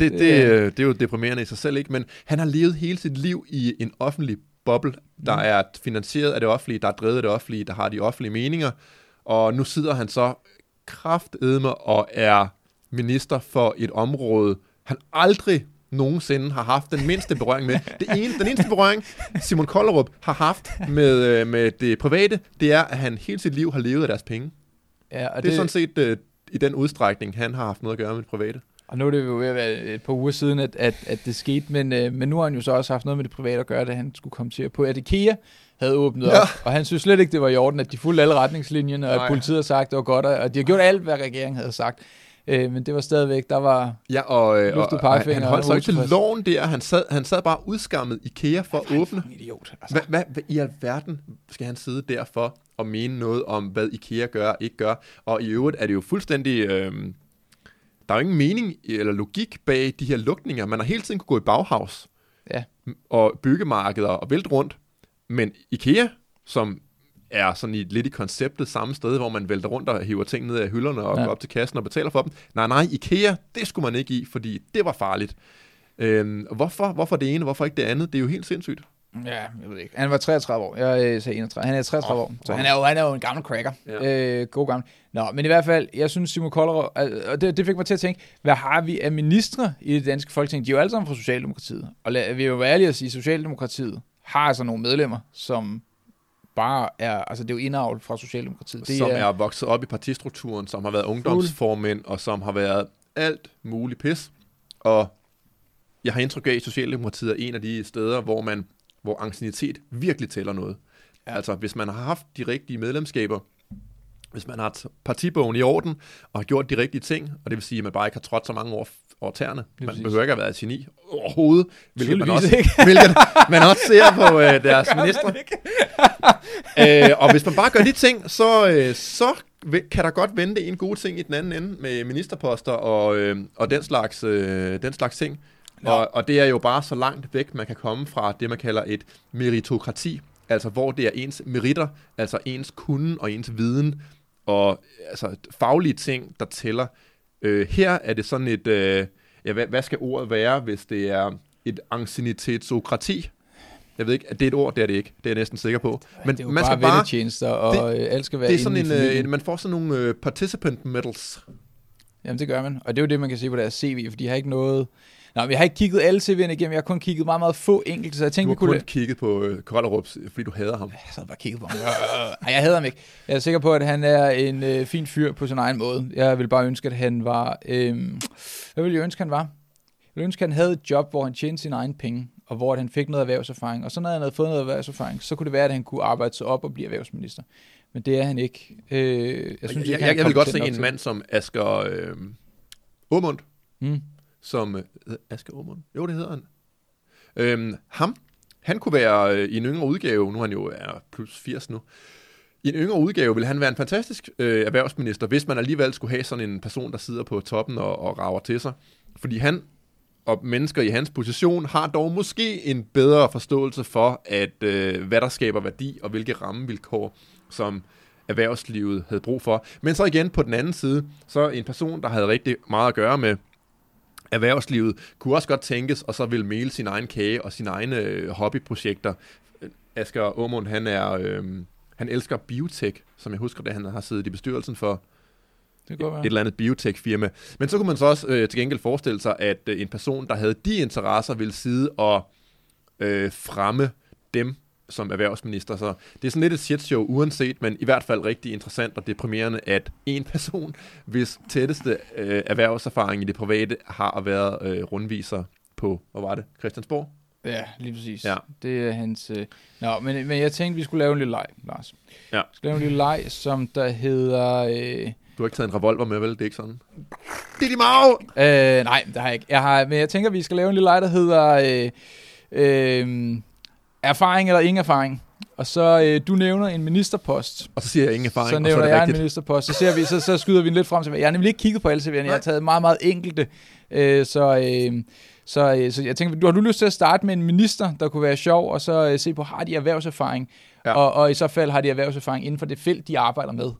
er jo deprimerende i sig selv, ikke? Men han har levet hele sit liv i en offentlig boble, der er finansieret af det offentlige, der er drevet af det offentlige, der har de offentlige meninger, og nu sidder han så kraftedme og er minister for et område, han aldrig nogensinde har haft den mindste berøring med. Den eneste berøring, Simon Kollerup har haft med det private, det er, at han hele sit liv har levet af deres penge. Ja, og det er sådan set i den udstrækning, han har haft noget at gøre med det private. Og nu er det jo ved at være et par uger siden, at det skete, men nu har han jo så også haft noget med det private at gøre, da han skulle kommentere på, at IKEA havde åbnet op, og han synes slet ikke, det var i orden, at de fulgte alle retningslinjerne, og at politiet havde sagt, det var godt, og de har gjort alt, hvad regeringen havde sagt. Men det var stadigvæk, der var luftet pegefinger. Han holdt sig ikke til loven der, han sad bare udskammet IKEA for at åbne. Idiot, altså. Hvad i alverden skal han sidde derfor og mene noget om, hvad IKEA gør og ikke gør? Og i øvrigt er det jo fuldstændig... der er jo ingen mening eller logik bag de her lukninger. Man har hele tiden kunne gå i Bauhaus og byggemarkeder og vælte rundt. Men IKEA, som er sådan lidt i konceptet samme sted, hvor man vælter rundt og hiver ting ned af hylderne og går op til kassen og betaler for dem. Nej, IKEA, det skulle man ikke i, fordi det var farligt. Hvorfor det ene, hvorfor ikke det andet? Det er jo helt sindssygt. Ja, jeg ved ikke. Han var 33 år. Jeg sagde 31. Han er 33 år. Så han er jo en gammel cracker. Ja. God gammel. Nå, men i hvert fald, jeg synes Simon Kollerup, og det fik mig til at tænke, hvad har vi af ministre i det danske folketing? De er jo alle sammen fra Socialdemokratiet. Og vi er jo være ærlige at sige, at Socialdemokratiet har altså nogle medlemmer, som bare er, altså det er jo indavl fra Socialdemokratiet. Som er vokset op i partistrukturen, som har været ungdomsformænd, og som har været alt muligt pis. Og jeg har indtryk af, at Socialdemokratiet er en af de steder, hvor anciennitet virkelig tæller noget. Ja. Altså, hvis man har haft de rigtige medlemskaber, hvis man har partibogen i orden, og har gjort de rigtige ting, og det vil sige, at man bare ikke har trådt så mange over tæerne. Man behøver ikke at være et geni overhovedet, hvilket man også ser på deres ministre. Og hvis man bare gør de ting, så kan der godt vente en god ting i den anden ende med ministerposter og den slags ting. Og det er jo bare så langt væk, man kan komme fra det, man kalder et meritokrati, altså hvor det er ens meritter, altså ens kunden og ens viden, og altså faglige ting, der tæller. Her er det sådan et, hvad skal ordet være, hvis det er et anciennitetsokrati? Jeg ved ikke, at det er et ord, det er det ikke. Det er jeg næsten sikker på. Men det er jo man bare vennetjenester, og alt skal være inde i familien. Man får sådan nogle participant medals. Jamen det gør man, og det er jo det, man kan se på deres CV, for de har ikke noget... Nå, vi har ikke kigget alle CV'erne igennem, jeg har kun kigget meget, meget få enkelte, så jeg tænkte, du har kun kigget på Kollerup, fordi du hader ham. Jeg sad bare kigget på ham. Nej, jeg hader ham ikke. Jeg er sikker på, at han er en fin fyr på sin egen måde. Jeg vil bare ønske, at han var... hvad ville jeg ønske, han var? Jeg ville ønske, at han havde et job, hvor han tjente sine egne penge, og hvor han fik noget erhvervserfaring. Og så når han havde fået noget erhvervserfaring, så kunne det være, at han kunne arbejde sig op og blive erhvervsminister. Men det er han ikke. Jeg vil godt se en mand som Asger Aamund. Som Asger Aamund. Jo, det hedder han. Han kunne være i en yngre udgave, nu er han jo er plus 80 nu, i en yngre udgave vil han være en fantastisk erhvervsminister, hvis man alligevel skulle have sådan en person, der sidder på toppen og rager til sig. Fordi han og mennesker i hans position har dog måske en bedre forståelse for, at hvad der skaber værdi, og hvilke rammevilkår, som erhvervslivet havde brug for. Men så igen på den anden side, så en person, der havde rigtig meget at gøre med erhvervslivet, kunne også godt tænkes, og så vil male sin egen kage og sine egne hobbyprojekter. Asger Aamund, han elsker biotech, som jeg husker, da han har siddet i bestyrelsen for et eller andet biotech-firma. Men så kunne man så også til gengæld forestille sig, at en person, der havde de interesser, ville sidde og fremme dem som erhvervsminister. Så det er sådan lidt et shitshow uanset, men i hvert fald rigtig interessant og deprimerende, at en person, hvis tætteste erhvervserfaring i det private har været rundviser på, hvad var det, Christiansborg? Ja, lige præcis. Ja. Det er hans... Nå, men jeg tænkte, vi skulle lave en lille leg, Lars. Ja. Vi skulle lave en lille leg, som der hedder... Du har ikke taget en revolver med, vel? Det er ikke sådan. Didi Mau! Nej, det har jeg ikke. Men jeg tænker, vi skal lave en lille leg, der hedder... erfaring eller ingen erfaring. Og så du nævner en ministerpost. Og så siger jeg ingen erfaring, så nævner jeg en ministerpost. Så skyder vi lidt frem til. Jeg har nemlig ikke kigget på alle CV'erne. Jeg har taget meget, meget enkelte. Så jeg tænker, har du lyst til at starte med en minister, der kunne være sjov, og så se på, har de erhvervserfaring? Ja. Og i så fald har de erhvervserfaring inden for det felt, de arbejder med.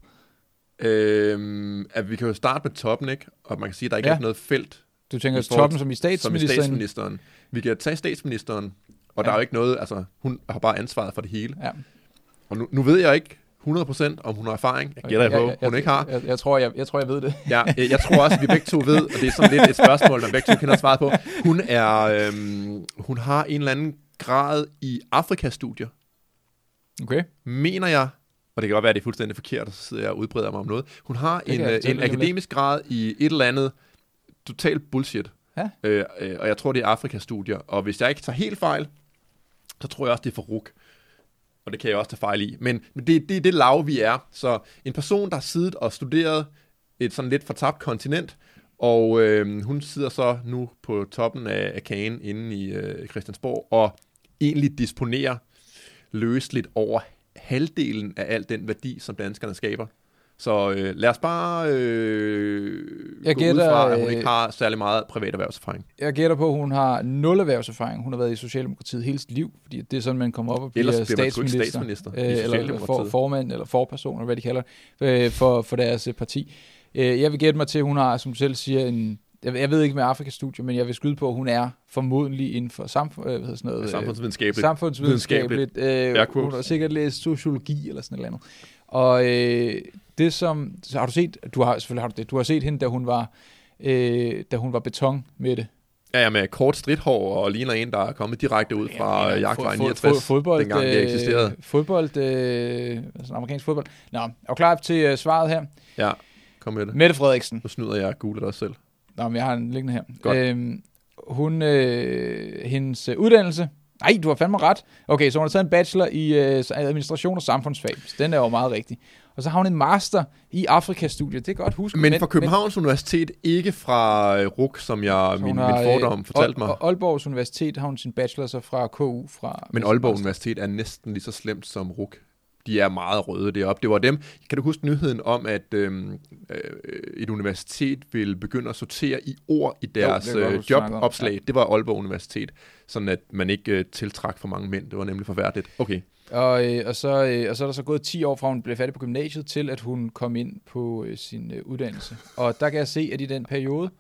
At vi kan jo starte med toppen, ikke? Og man kan sige, at der ikke er noget felt. Du tænker toppen som i statsministeren? Vi kan tage statsministeren, og der er jo ikke noget, altså hun har bare ansvaret for det hele. Ja. Og nu ved jeg ikke 100% om hun har erfaring. Jeg gætter på, hun ikke har. Jeg tror, jeg ved det. Ja, jeg tror også, at vi begge to ved, og det er sådan lidt et spørgsmål, man begge to kender svaret på. Hun har en eller anden grad i Afrikastudier. Okay. Mener jeg, og det kan godt være, at det er fuldstændig forkert, og så sidder jeg og udbreder mig om noget. Hun har en akademisk grad i et eller andet totalt bullshit. Ja. Og jeg tror, det er Afrikastudier. Og hvis jeg ikke tager helt fejl, så tror jeg også, det er for RUK. Og det kan jeg også tage fejl i. Men det er det lav, vi er. Så en person, der har siddet og studeret et sådan lidt fortabt kontinent, og hun sidder så nu på toppen af kagen inde i Christiansborg, og egentlig disponerer løsligt over halvdelen af al den værdi, som danskerne skaber. Så lad os bare gå ud fra, at hun ikke har særlig meget privat erhvervserfaring. Jeg gætter på, at hun har 0 erhvervserfaring. Hun har været i Socialdemokratiet hele sit liv, fordi det er sådan, man kommer op og bliver statsminister eller formand, eller forperson, eller hvad de kalder for deres parti. Jeg vil gætte mig til, at hun har, som du selv siger, jeg ved ikke med Afrikastudier, men jeg vil skyde på, at hun er formodentlig inden for samfundsvidenskabeligt. Hun har sikkert læst sociologi eller sådan et eller andet. Og det som... Så har du set... Selvfølgelig har du det. Du har set hende, da hun var beton med det. Ja, med kort stridthår og ligner en, der er kommet direkte ud fra Jagtvej 69, dengang det eksisterede. Sådan amerikansk fodbold. Nå, er du klar til svaret her? Ja, kom med det. Mette Frederiksen. Nu snyder jeg Google også selv. Nå, men jeg har den liggende her. Hendes uddannelse... Nej, du har fandme ret. Okay, så hun har taget en bachelor i administration og samfundsfag. Den er jo meget rigtig. Og så har hun en master i Afrikastudier. Det er godt huske. Men fra Københavns Universitet, ikke fra RUK, som min fordom fortalte mig. Og Aalborgs Universitet har hun sin bachelor så fra KU. Men Aalborg Universitet er næsten lige så slemt som RUK. De er meget røde deroppe. Det var dem. Kan du huske nyheden om, at et universitet ville begynde at sortere i ord i deres jobopslag? Det var Aalborg Universitet, sådan at man ikke tiltrak for mange mænd. Det var nemlig forfærdeligt. Okay. Og så er der så gået 10 år fra hun blev færdig på gymnasiet, til at hun kom ind på sin uddannelse. Og der kan jeg se, at i den periode,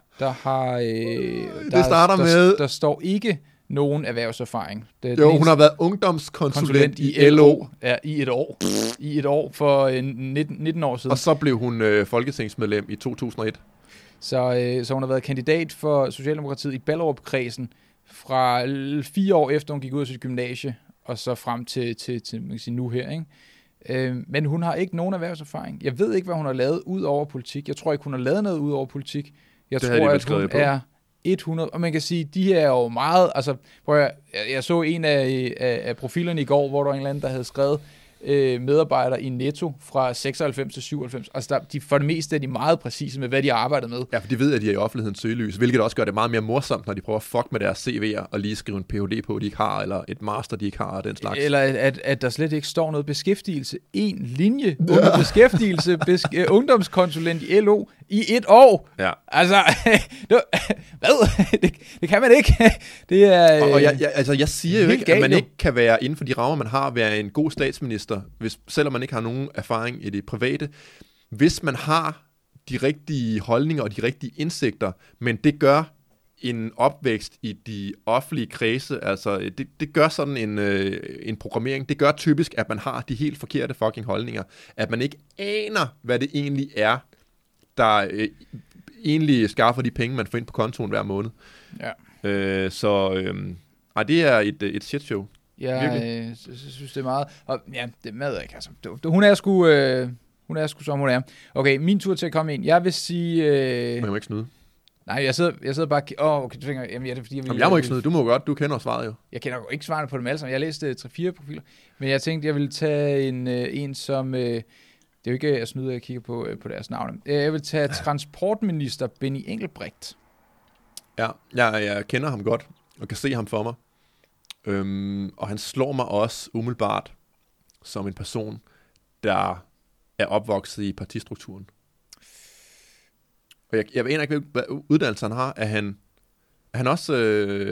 der står ikke nogen erhvervserfaring. Hun har været ungdomskonsulent i LO. Ja, i et år. I et år for 19 år siden. Og så blev hun folketingsmedlem i 2001. Så hun har været kandidat for Socialdemokratiet i Ballerup-kredsen fra 4 år efter hun gik ud af sit gymnasie, og så frem til man kan sige, nu her, ikke? Men hun har ikke nogen erhvervserfaring. Jeg ved ikke, hvad hun har lavet ud over politik. Jeg tror ikke, hun har lavet noget ud over politik. Jeg tror, at hun er 100, og man kan sige, de her er jo meget, altså, jeg så en af profilerne i går, hvor der var en eller anden, der havde skrevet medarbejdere i Netto fra 96 til 97. Altså, for det meste er de meget præcise med, hvad de har arbejdet med. Ja, for de ved, at de er i offentlighedens søgelys, hvilket også gør det meget mere morsomt, når de prøver at fuck med deres CV'er og lige skrive en Ph.D. på, de ikke har, eller et master, de ikke har, og den slags. Eller at der slet ikke står noget beskæftigelse. En linje under beskæftigelse, ungdomskonsulent i LO i 1 år. Ja. Altså, hvad? Det kan man ikke. Det er og jeg siger jo ikke, at man ikke kan være inden for de rammer, man har, være en god statsminister, selvom man ikke har nogen erfaring i det private. Hvis man har de rigtige holdninger og de rigtige indsigter, men det gør en opvækst i de offentlige kredse, altså det gør sådan en programmering, det gør typisk, at man har de helt forkerte fucking holdninger, at man ikke aner, hvad det egentlig er, der egentlig skaffer de penge, man får ind på kontoen hver måned. Ja. Det er et shitshow. Jeg synes, det er meget... Og ja, det ved jeg ikke. Altså, hun er sgu som hun er. Okay, min tur til at komme ind. Jeg vil sige... Man må ikke snyde. Nej, jeg sidder bare... okay, du tænker... Jamen, det er, fordi jeg må ikke snyde. Du må godt. Du kender svaret jo. Jeg kender jo ikke svarene på dem alle sammen. Jeg læste 3-4 profiler. Men jeg tænkte, jeg ville tage en som... det er jo ikke at snyde, jeg kigger på deres navne. Jeg vil tage transportminister Benny Engelbrecht. Ja, jeg kender ham godt, og kan se ham for mig. Og han slår mig også umiddelbart som en person, der er opvokset i partistrukturen. Og jeg ved ikke, hvad uddannelse han har. Er han også en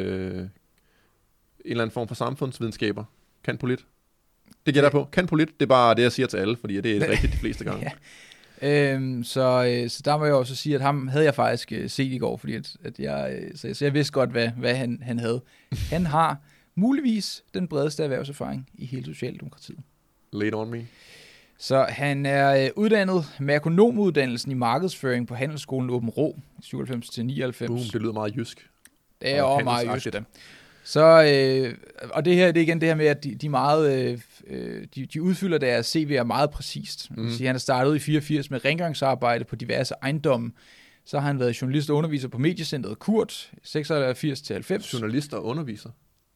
eller anden form for samfundsvidenskaber? Kan polit? Det gætter jeg på. Kan polit, det er bare det, jeg siger til alle, fordi det er rigtigt de fleste gange. Ja. Så der må jeg også sige, at ham havde jeg faktisk set i går, fordi så jeg vidste godt, hvad han havde. Han har muligvis den bredeste erhvervserfaring i hele Socialdemokratiet. Late on me. Så han er uddannet med økonomuddannelsen i markedsføring på Handelsskolen Åben Rå, 97-99. Det lyder meget jysk. Det er også meget jysk. Så, og det her, det er igen det her med, at de udfylder deres CV'er meget præcist. Så han er startet i 84 med rengøringsarbejde på diverse ejendomme. Så har han været journalist og underviser på mediecentret Kurt, 86-90. Journalist og underviser?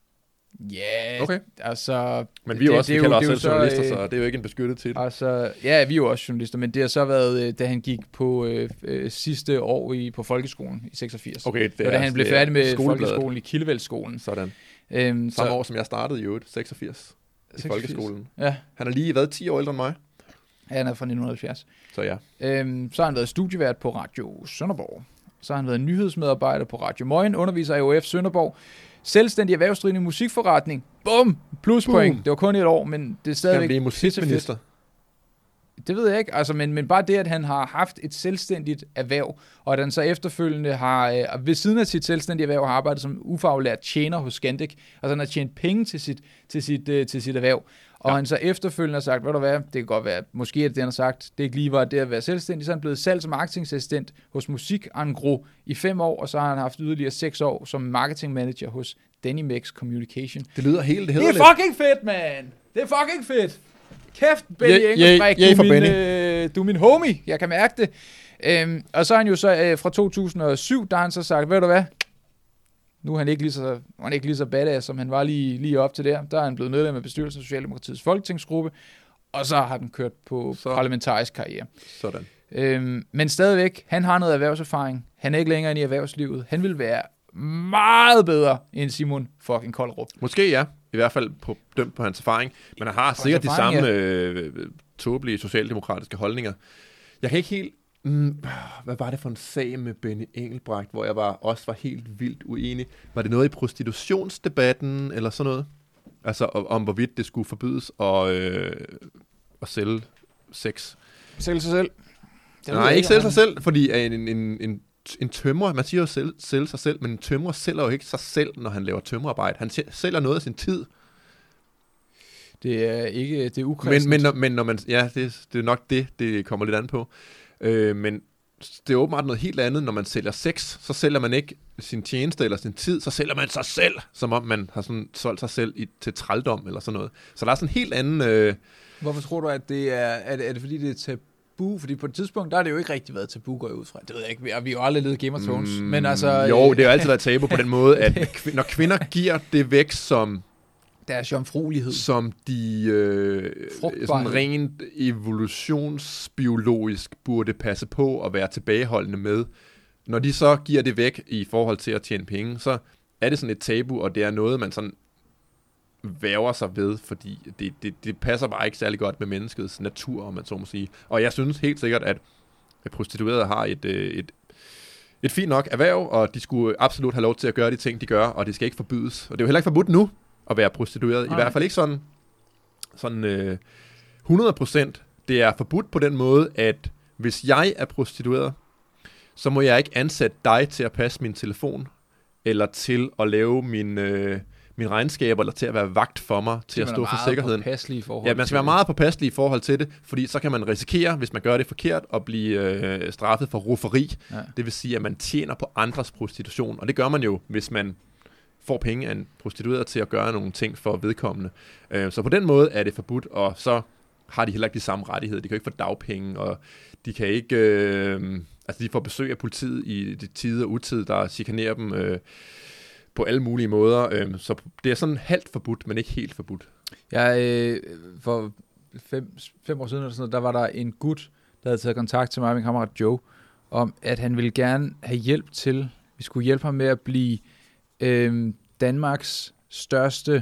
Ja, okay. Altså... Men vi er jo også, vi kalder os selv journalister, så det er jo ikke en beskyttet titel. Altså, ja, vi er jo også journalister, men det har så været, da han gik på sidste år på folkeskolen i 86. Okay, da han blev færdig med folkeskolen i Kildevældsskolen. Sådan. Samme år, som jeg startede i øvrigt, 86, i folkeskolen. Ja. Han har lige været 10 år ældre end mig. Ja, han er fra 1970. Så ja. Så har han været studievært på Radio Sønderborg. Så har han været nyhedsmedarbejder på Radio Møgen, underviser i OF Sønderborg. Selvstændig erhvervsdrivende musikforretning. Bum! Pluspoint. Det var kun et år, men det er stadigvæk... Skal han blive musikminister? Det ved jeg ikke, altså, men bare det, at han har haft et selvstændigt erhverv, og at han så efterfølgende har, ved siden af sit selvstændige erhverv, har arbejdet som ufaglært tjener hos Scandic. Altså han har tjent penge til sit erhverv. Og han så efterfølgende har sagt, ved du hvad, det kan godt være, måske at det han har sagt, det ikke lige var det at være selvstændig, så er han blevet salgs- og marketingassistent hos Musik Angro i 5 år, og så har han haft yderligere 6 år som marketingmanager hos Denimex Communication. Det lyder helt det er fucking fedt, man! Det er fucking fedt! Kæft, Benny Engelbrecht, du er min homie, jeg kan mærke det. Og så er han jo så fra 2007, der har han så sagt, ved du hvad, nu er han ikke lige så badass, som han var lige op til der. Der er han blevet medlem af bestyrelsen af Socialdemokratiets folketingsgruppe, og så har den kørt på parlamentarisk karriere. Sådan. Men stadigvæk, han har noget erhvervserfaring. Han er ikke længere inde i erhvervslivet. Han vil være meget bedre end Simon fucking Koldrup. Måske ja, i hvert fald dømt på hans erfaring. Men han har sikkert de samme tåbelige socialdemokratiske holdninger. Jeg kan ikke helt... hvad var det for en sag med Benny Engelbrecht, hvor jeg også var helt vildt uenig? Var det noget i prostitutionsdebatten, eller sådan noget? Altså om hvorvidt det skulle forbydes at sælge sex? Sælge sig selv? Nej, ikke sælge sig selv, fordi en tømrer, man siger jo sælge sig selv, men en tømrer sælger jo ikke sig selv, når han laver tømmerarbejde. Han sælger noget af sin tid. Det er ikke, det er ukristent. Men når man, ja, det er nok det kommer lidt an på. Men det er åbenbart noget helt andet, når man sælger sex, så sælger man ikke sin tjeneste eller sin tid, så sælger man sig selv, som om man har sådan solgt sig selv til trældom eller sådan noget. Så der er sådan en helt anden... Hvorfor tror du, at det er det fordi det er tabu? Fordi på et tidspunkt, der har det jo ikke rigtig været tabu, går jeg ud fra. Det ved jeg ikke, vi har jo aldrig ledet Game of Thrones. Men altså, jo, det har jo altid været tabu på den måde, at når kvinder giver det væk som... deres jomfruelighed. Som de sådan rent evolutionsbiologisk burde passe på at være tilbageholdende med. Når de så giver det væk i forhold til at tjene penge, så er det sådan et tabu, og det er noget, man sådan væver sig ved, fordi det passer bare ikke særlig godt med menneskets natur, om man så må sige. Og jeg synes helt sikkert, at prostituerede har et fint nok erhverv, og de skulle absolut have lov til at gøre de ting, de gør, og det skal ikke forbydes. Og det er jo heller ikke forbudt nu at være prostitueret. I hvert fald ikke sådan 100%. Det er forbudt på den måde, at hvis jeg er prostitueret, så må jeg ikke ansætte dig til at passe min telefon, eller til at lave min regnskab, eller til at være vagt for mig, til at stå for sikkerheden. Ja, man skal være meget påpasselig i forhold til det, fordi så kan man risikere, hvis man gør det forkert, at blive straffet for rufferi. Ja. Det vil sige, at man tjener på andres prostitution, og det gør man jo, hvis man får penge af en prostitueret til at gøre nogle ting for vedkommende. Så på den måde er det forbudt, og så har de heller ikke de samme rettigheder. De kan ikke få dagpenge, og de kan ikke... de får besøg af politiet i de tider og utid, der chikanerer dem på alle mulige måder. Så det er sådan halvt forbudt, men ikke helt forbudt. For 5 år siden eller sådan noget, der var der en gut, der havde taget kontakt til mig og min kammerat Joe, om at han ville gerne have hjælp til, vi skulle hjælpe ham med at blive Danmarks største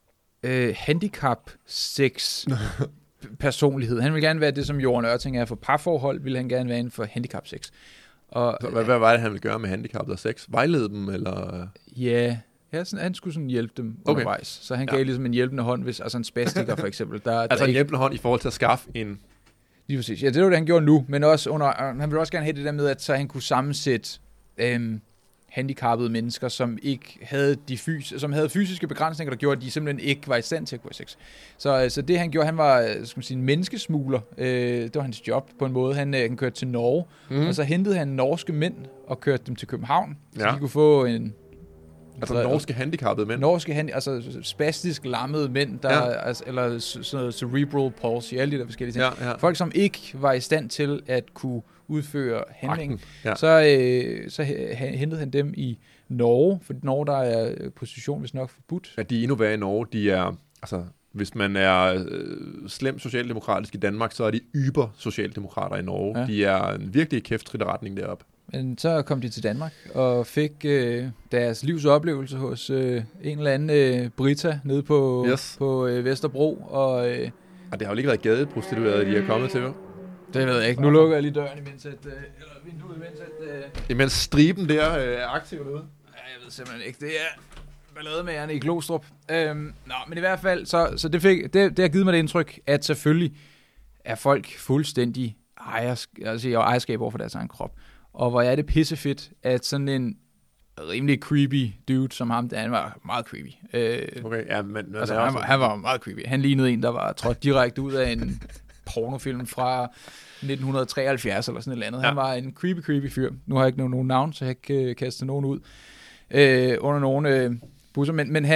handicap-sex personlighed. Han ville gerne være det, som Jørgen Ørting er for parforhold, ville han gerne være inden for handicap-sex. Og, hvad var det, han ville gøre med handicappede og sex? Vejlede dem, eller? Ja, han skulle sådan hjælpe dem undervejs. Så han gav ligesom en hjælpende hånd, hvis altså en spastiker for eksempel. Altså en hjælpende hånd i forhold til at skaffe en... Lige præcis. Ja, det var det, han gjorde nu, men også han ville også gerne have det der med, at så han kunne sammensætte handicappede mennesker, som ikke havde som havde fysiske begrænsninger, der gjorde, at de simpelthen ikke var i stand til at gå i sex. Så det han gjorde, han var en menneskesmugler. Det var hans job på en måde. Han kørte til Norge, og så hentede han norske mænd og kørte dem til København, så de kunne få en... Altså norske handicappede mænd? Altså spastisk lammede mænd, eller sådan noget cerebral palsy, alle de der forskellige ting. Ja. Folk, som ikke var i stand til at kunne udføre handlingen. Ja. Så hentede han dem i Norge, for Norge der er position vist nok forbudt. Ja, de er endnu værre i Norge. De er, altså, hvis man er slem socialdemokratisk i Danmark, så er de yber-socialdemokrater i Norge. Ja. De er en virkelig kæftrit retning deroppe. Men så kom de til Danmark og fik deres livs oplevelse hos en eller anden Brita nede på Vesterbro. Og det har jo ikke været gadeprostituerede, de er kommet til, jo? Det ved jeg ikke. Nu lukker jeg lige døren, imens imens striben der er aktiv derude. Ja, jeg ved simpelthen ikke. Det er ballademagerne i Glostrup. Men i hvert fald, så det har givet mig det indtryk, at selvfølgelig er folk fuldstændig ejerskab over for deres egen krop. Og hvor er det pissefedt, at sådan en rimelig creepy dude som ham, han var meget creepy. Han var meget creepy. Han lignede en, der var trådt direkte ud af en pornofilm fra 1973 eller sådan et eller andet. Han var en creepy fyr. Nu har jeg ikke nogen navn, så jeg kan kaste nogen ud under nogle busser.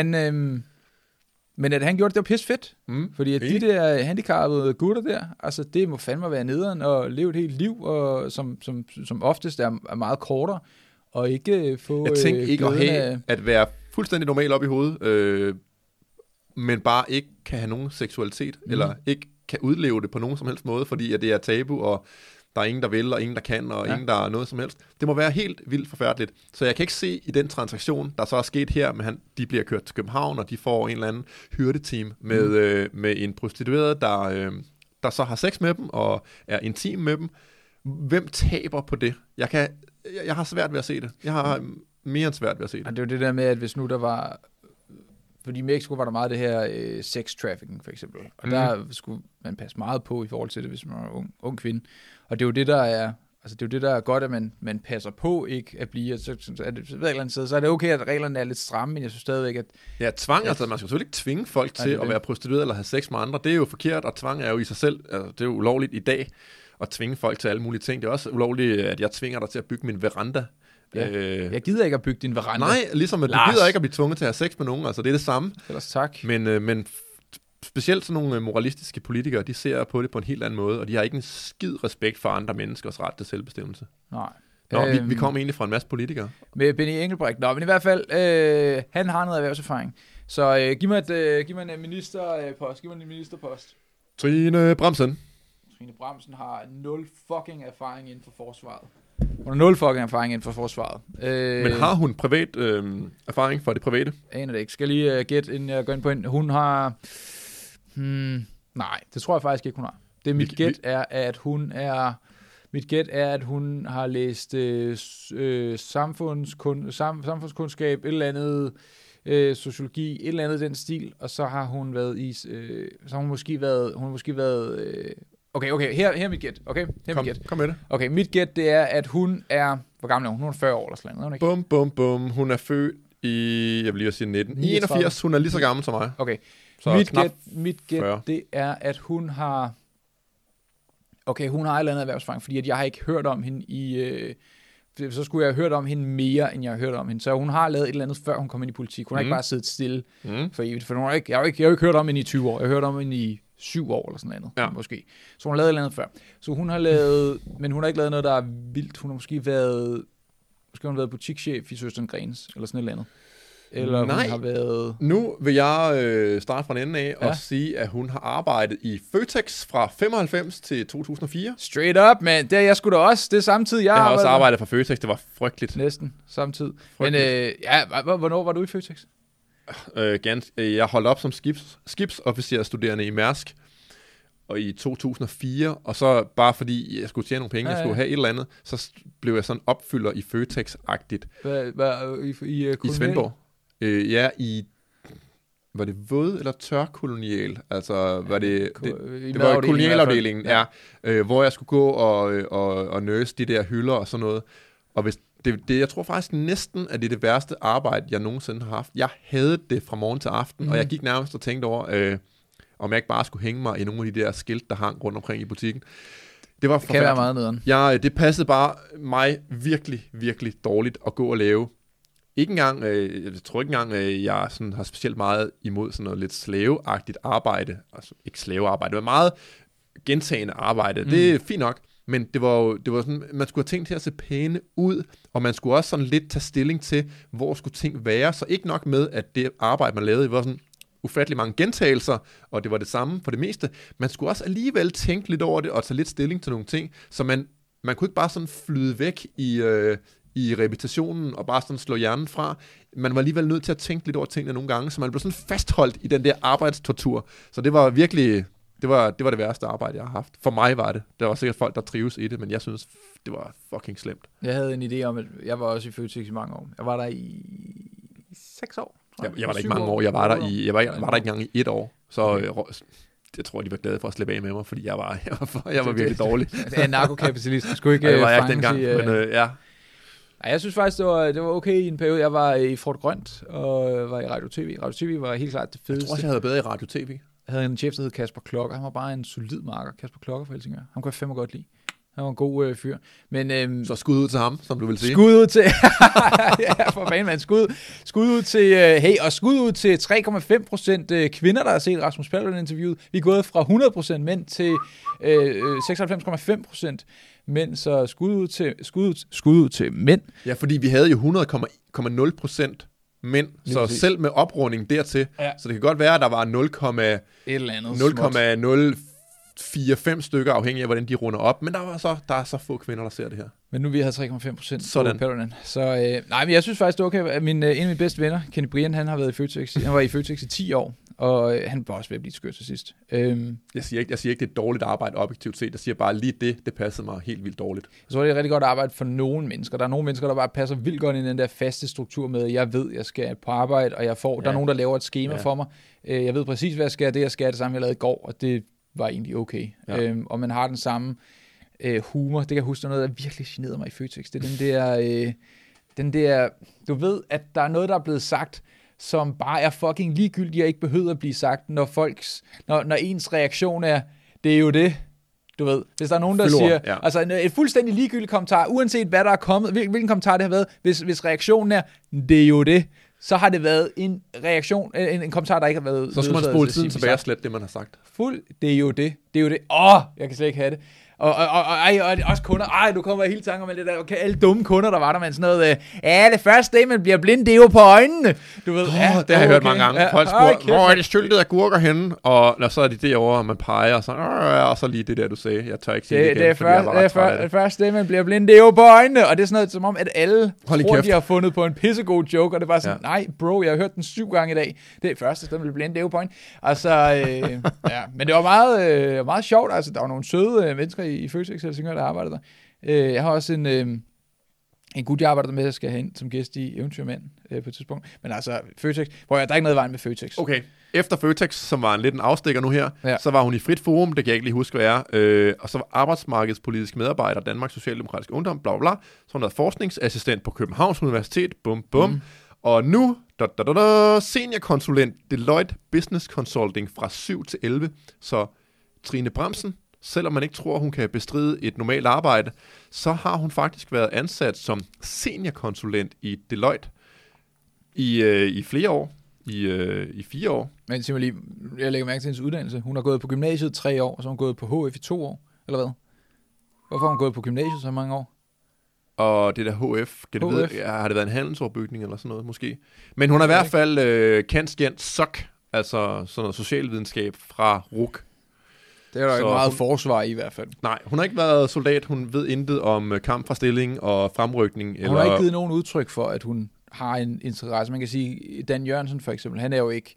Men at han gjorde det var pisse fedt. Fordi at de der handicappede gutter der, altså det må fandme være nederen og leve et helt liv, og som oftest er meget kortere, og ikke få... Jeg tænker ikke at være fuldstændig normal op i hovedet, men bare ikke kan have nogen seksualitet, eller ikke kan udleve det på nogen som helst måde, fordi at det er tabu, og der er ingen, der vil, og ingen, der kan, og ingen, der er noget som helst. Det må være helt vildt forfærdeligt. Så jeg kan ikke se i den transaktion, der så er sket her, med de bliver kørt til København, og de får en eller anden hyrdeteam med en prostitueret, der så har sex med dem, og er intim med dem. Hvem taber på det? Jeg har svært ved at se det. Jeg har mere end svært ved at se det. Og det er jo det der med, at hvis nu der var... Fordi i Mexico var der meget det her sex trafficking, for eksempel. Og der skulle man passe meget på i forhold til det, hvis man var ung kvinde. Og det er jo det, der er... Altså, det er jo det, der er godt, at man passer på ikke at blive... Så er det, ved et eller andet sted, så er det okay, at reglerne er lidt stramme, men jeg synes stadigvæk, at... Ja, tvang, altså man skal selvfølgelig ikke tvinge folk til at være prostitueret eller have sex med andre. Det er jo forkert, og tvang er jo i sig selv... Altså, det er jo ulovligt i dag at tvinge folk til alle mulige ting. Det er også ulovligt, at jeg tvinger dig til at bygge min veranda. Ja. Jeg gider ikke at bygge din veranda. Nej, ligesom at du gider ikke at blive tvunget til at have sex med nogen. Altså, det er det samme. Ellers tak. Men specielt sådan nogle moralistiske politikere, de ser på det på en helt anden måde, og de har ikke en skid respekt for andre menneskers ret til selvbestemmelse. Nej. Vi kommer egentlig fra en masse politikere. Med Benny Engelbrecht. Men i hvert fald, han har noget erhvervserfaring. Så giv mig en ministerpost. Giv mig en ministerpost. Trine Bramsen. Trine Bramsen har 0 fucking erfaring inden for forsvaret. Hun har 0 fucking erfaring inden for forsvaret. Men har hun privat erfaring for det private? Aner det ikke. Skal lige gætte, inden jeg går ind på hende. Hun har... nej, det tror jeg faktisk ikke, hun har. Mit gæt er, at hun har læst samfundskundskab, et eller andet sociologi, et eller andet den stil, og så har hun været i... så har hun måske været... Okay, her er mit gæt. Okay, kom med det. Okay, mit gæt, det er, at hun er... Hvor gammel er hun? Hun er 40 år eller sådan noget, Bum. Hun er født i... Jeg vil lige sige 1981. Hun er lige så gammel som mig. Okay. Så mit gæt, det er, at hun har... Okay, hun har et eller andet erhvervsfang, fordi at jeg har ikke hørt om hende i så skulle jeg have hørt om hende mere, end jeg har hørt om hende. Så hun har lavet et eller andet, før hun kom ind i politik. Hun har ikke bare siddet stille for evigt. For jeg har jo ikke hørt om hende i 20 år. Jeg har hørt om hende i 7 år eller sådan noget, måske. Så hun har lavet et eller andet før. Så hun har lavet, men hun har ikke lavet noget, der er vildt. Hun har måske været butikschef i Søsteren Grens, eller sådan et eller andet. Eller Nej. hun har været... Nu vil jeg starte fra den ende af og sige, at hun har arbejdet i Føtex fra 95 til 2004. Straight up, man. Det er jeg sgu da også. Det er samtidig, jeg har også arbejdet for Føtex. Det var frygteligt. Næsten samtidig. Men hvornår var du i Føtex? Jeg holdt op som skibsofficerstuderende i Mærsk og i 2004, og så bare fordi jeg skulle tjene nogle penge, jeg skulle have et eller andet, så blev jeg sådan opfylder i Føtex-agtigt. I Svendborg. Var det våd eller tørkolonial? Altså, var det var kolonialafdelingen, hvor jeg skulle gå og nurse de der hylder og sådan noget. Og hvis jeg tror faktisk næsten, at det er det værste arbejde, jeg nogensinde har haft. Jeg havde det fra morgen til aften, og jeg gik nærmest og tænkte over, om jeg ikke bare skulle hænge mig i nogle af de der skilt, der hang rundt omkring i butikken. Det var kan være meget nederen. Det passede bare mig virkelig, virkelig dårligt at gå og lave. Jeg tror ikke engang, jeg sådan har specielt meget imod sådan noget lidt slaveagtigt arbejde. Altså ikke slavearbejde, det var meget gentagende arbejde. Det er fint nok, men det var sådan, man skulle have tænkt til at se pæne ud, og man skulle også sådan lidt tage stilling til, hvor skulle ting være. Så ikke nok med, at det arbejde, man lavede, var sådan ufattelig mange gentagelser, og det var det samme for det meste. Man skulle også alligevel tænke lidt over det, og tage lidt stilling til nogle ting, så man kunne ikke bare sådan flyde væk i repetitionen, og bare sådan slå hjernen fra. Man var alligevel nødt til at tænke lidt over tingene nogle gange, så man blev sådan fastholdt i den der arbejdstortur. Så det var virkelig, det var det værste arbejde, jeg har haft. For mig var det. Der var sikkert folk, der trives i det, men jeg synes, det var fucking slemt. Jeg havde en idé om, at jeg var også i Føtex i mange år. Jeg var der i 6 år. Jeg var der ikke mange år. Jeg var der ikke engang i 1 år. Så jeg tror, de var glade for at slippe af med mig, fordi jeg var virkelig dårlig. Det er narkokapitalist. Du skulle ikke det var jeg ikke dengang, men ja. Ej, jeg synes faktisk, det var okay i en periode. Jeg var i Fort Grønt og var i Radio TV. Radio TV var helt klart det fedeste. Jeg tror også, jeg havde bedre i Radio TV. Jeg havde en chef, der hed Kasper Klokker. Han var bare en solid marker. Kasper Klokker fra Helsingør. Han kunne jeg fandme godt lide. Han var en god fyr. Men, så skud ud til ham, som du vil sige. Skud ud til... ja, for fanden, man. Skud ud til... og skud ud til 3,5% kvinder, der har set Rasmus Paludan-interviewet. Vi er gået fra 100% mænd til 96,5% mænd, så skud ud til mænd. Ja, fordi vi havde jo 100,0% mænd, lige så præcis. Selv med oprunding dertil, så det kan godt være, at der var 0,05 stykker, afhængig af, hvordan de runder op, men der er så få kvinder, der ser det her. Men nu vi havde 3,5% på Paludan. Så nej, men jeg synes faktisk, det er okay. En af mine bedste venner, Kenny Brian, han har været i Føtex. Han var i Føtex i 10 år, og han var også ved at blive skørt til sidst. Jeg siger ikke, det er et dårligt arbejde objektivt set. Jeg siger bare lige det passede mig helt vildt dårligt. Jeg tror, det er et rigtig godt arbejde for nogle mennesker. Der er nogle mennesker, der bare passer vildt godt ind i den der faste struktur med, jeg ved, jeg skal på arbejde, og jeg får. Der er nogen, der laver et schema for mig. Jeg ved præcis, hvad jeg skal. Det jeg skal, det samme, jeg lavede i går, og det var egentlig okay. Og man har den samme humor. Det kan jeg huske, der er noget, der virkelig generede mig i Føtex. Det er den der, du ved, at der er noget, der er blevet sagt, som bare er fucking ligegyldigt og ikke behøver at blive sagt, når ens reaktion er, det er jo det. Du ved, hvis der er nogen, der siger, altså et fuldstændig ligegyldigt kommentar, uanset hvad der er kommet, hvilken kommentar det har været, hvis reaktionen er, det er jo det, så har det været en reaktion, en kommentar, der ikke har været... Så skal man spole tiden tilbage og slette det, man har sagt. Det er jo det. Jeg kan slet ikke have det. Og også kunder, du kommer helt tanker med det der, okay, alle dumme kunder, der var der, men sådan noget, det første dag, man bliver blind, det er jo på øjnene. Du ved, det har jeg hørt mange gange. Folk spurgte, hvor er det syltede agurker henne? Og så er de derovre, og man peger, og så lige det der, du sagde. Jeg tør ikke sige det igen, fordi jeg var ret træt af det. Det første dag, man bliver blind, det er jo på øjnene. Og det er sådan noget, som om, at alle tror, de har fundet på en pissegod joke, og det er bare sådan, nej, bro, jeg har hørt den 7 gange i dag. Det er første dag, man bliver blind, det er jo på øjnene. Altså, men det var meget sjovt, altså, der var nogle søde mennesker i Føtex Helsingør, der arbejdede der. Jeg har også en gut, jeg arbejder med, der skal have ind som gæst i Eventyrmænd på et tidspunkt. Men altså, Føtex, der er ikke noget vejen med Føtex. Okay. Efter Føtex, som var lidt en afstikker nu her, så var hun i Frit Forum, det kan jeg ikke lige huske, hvad er, og så var arbejdsmarkedspolitisk medarbejder, Danmarks Socialdemokratiske Ungdom, bla bla bla. Så hun havde forskningsassistent på Københavns Universitet, og nu, seniorkonsulent Deloitte Business Consulting fra 7 til 11. Så Trine Bramsen, selvom man ikke tror, hun kan bestride et normalt arbejde, så har hun faktisk været ansat som seniorkonsulent i Deloitte i flere år. I 4 år. Men simpelthen lige, jeg lægger mærke til hendes uddannelse. Hun har gået på gymnasiet 3 år, og så har hun gået på HF i 2 år, eller hvad? Hvorfor har hun gået på gymnasiet så mange år? Og det der HF, har det været en handelsoverbygning eller sådan noget måske? Men hun har i hvert fald kendt SOC, altså sådan noget socialvidenskab fra RUK. Det er der ikke meget forsvar i hvert fald. Nej, hun har ikke været soldat. Hun ved intet om kamp fra stilling og fremrykning. Hun har ikke givet nogen udtryk for, at hun har en interesse. Man kan sige, Dan Jørgensen for eksempel, han er jo ikke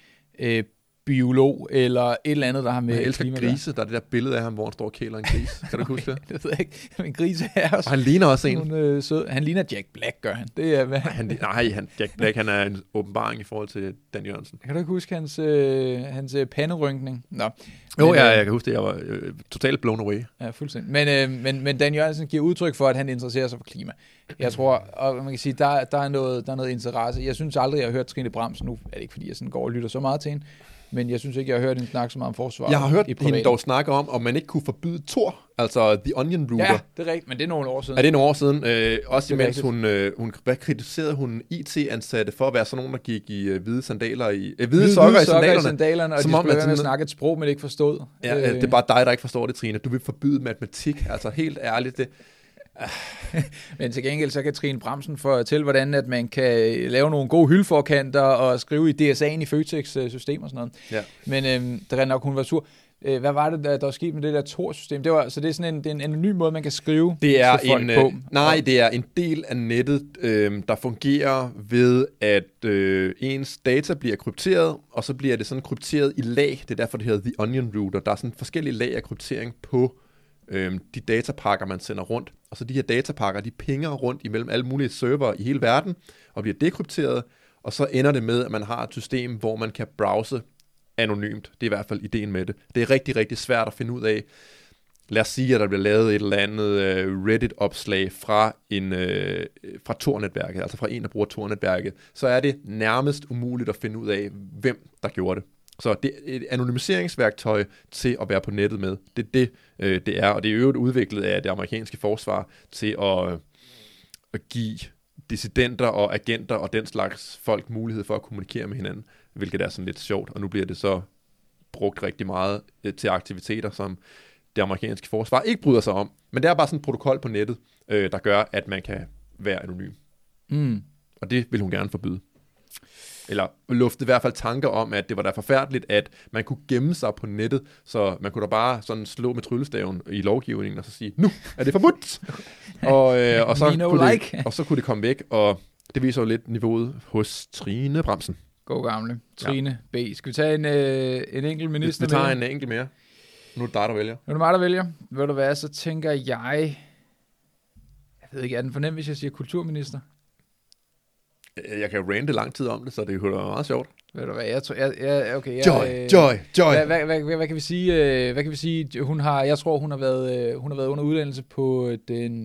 biolog eller et eller andet, der har med... Jeg elsker grise. Der er det der billede af ham, hvor han står og kæler en gris. Kan du huske det? Det ved jeg ikke. Men grise er også... Og han ligner også en. Sød. Han ligner Jack Black, gør han. Det er, hvad... Jack Black, han er en åbenbaring i forhold til Dan Jørgensen. Kan du ikke huske hans panderynkning? Nå. Jo, jeg kan huske det. Jeg var totalt blown away. Ja, fuldstændig. Men Dan Jørgensen giver udtryk for, at han interesserer sig for klima. Jeg tror, og man kan sige, der er noget interesse. Jeg synes aldrig, jeg har hørt Trine Bramsen. Nu er det ikke, fordi jeg sådan går og lytter så meget til hende. Men jeg synes ikke, jeg har hørt hende snakke så meget om forsvar. Jeg har hørt hende dog snakke om man ikke kunne forbyde Thor, altså The Onion Router. Ja, det er rigtigt, men det er nogle år siden. Er det nogle år siden? Også imens hvad kritiserede hun IT-ansatte for at være sådan nogen, der gik i hvide sandaler hvide sokker i sandalerne, og som de skulle være med at snakke et sprog, man ikke forstod. Ja, det er bare dig, der ikke forstår det, Trine. Du vil forbyde matematik, altså helt ærligt. Det. Men til gengæld så kan Trine Bramsen fortælle, hvordan at man kan lave nogle gode hyldforkanter og skrive i DSA'en i Føtex-system og sådan noget. Ja. Men det er nok, hun var sur. Hvad var det, der var sket med det der Tor-system? Så det er sådan en anonym måde, man kan skrive det er til folk på. Nej, det er en del af nettet, der fungerer ved, at ens data bliver krypteret, og så bliver det sådan krypteret i lag. Det er derfor, det hedder The Onion Router. Der er sådan forskellige lag af kryptering på de datapakker, man sender rundt. Og så de her datapakker, de pinger rundt imellem alle mulige server i hele verden, og bliver dekrypteret, og så ender det med, at man har et system, hvor man kan browse anonymt. Det er i hvert fald ideen med det. Det er rigtig, rigtig svært at finde ud af. Lad os sige, at der bliver lavet et eller andet Reddit-opslag fra Tor-netværket, altså fra en, der bruger Tor-netværket, så er det nærmest umuligt at finde ud af, hvem der gjorde det. Så det er et anonymiseringsværktøj til at være på nettet med. Det er det er, og det er øvrigt udviklet af det amerikanske forsvar til at give dissidenter og agenter og den slags folk mulighed for at kommunikere med hinanden, hvilket er sådan lidt sjovt, og nu bliver det så brugt rigtig meget til aktiviteter, som det amerikanske forsvar ikke bryder sig om. Men det er bare sådan en protokol på nettet, der gør, at man kan være anonym. Og det vil hun gerne forbyde. Eller luftede i hvert fald tanker om, at det var da forfærdeligt, at man kunne gemme sig på nettet, så man kunne da bare sådan slå med tryllestaven i lovgivningen, og så sige, nu er det forbudt! og så kunne det komme væk, og det viser jo lidt niveauet hos Trine Bramsen. God gamle. Trine B. Skal vi tage en enkelt minister mere? Vi tager en enkelt mere. Nu er det dig, der vælger. Nu er det mig, der vælger. Ved du hvad, så tænker jeg ved ikke, er den fornemt, hvis jeg siger kulturminister? Jeg kan rante lang tid om det, så det kunne være meget sjovt. Ved du hvad, okay. Joy. Hvad kan vi sige? Hvad kan vi sige? Jeg tror, hun har været under uddannelse på den...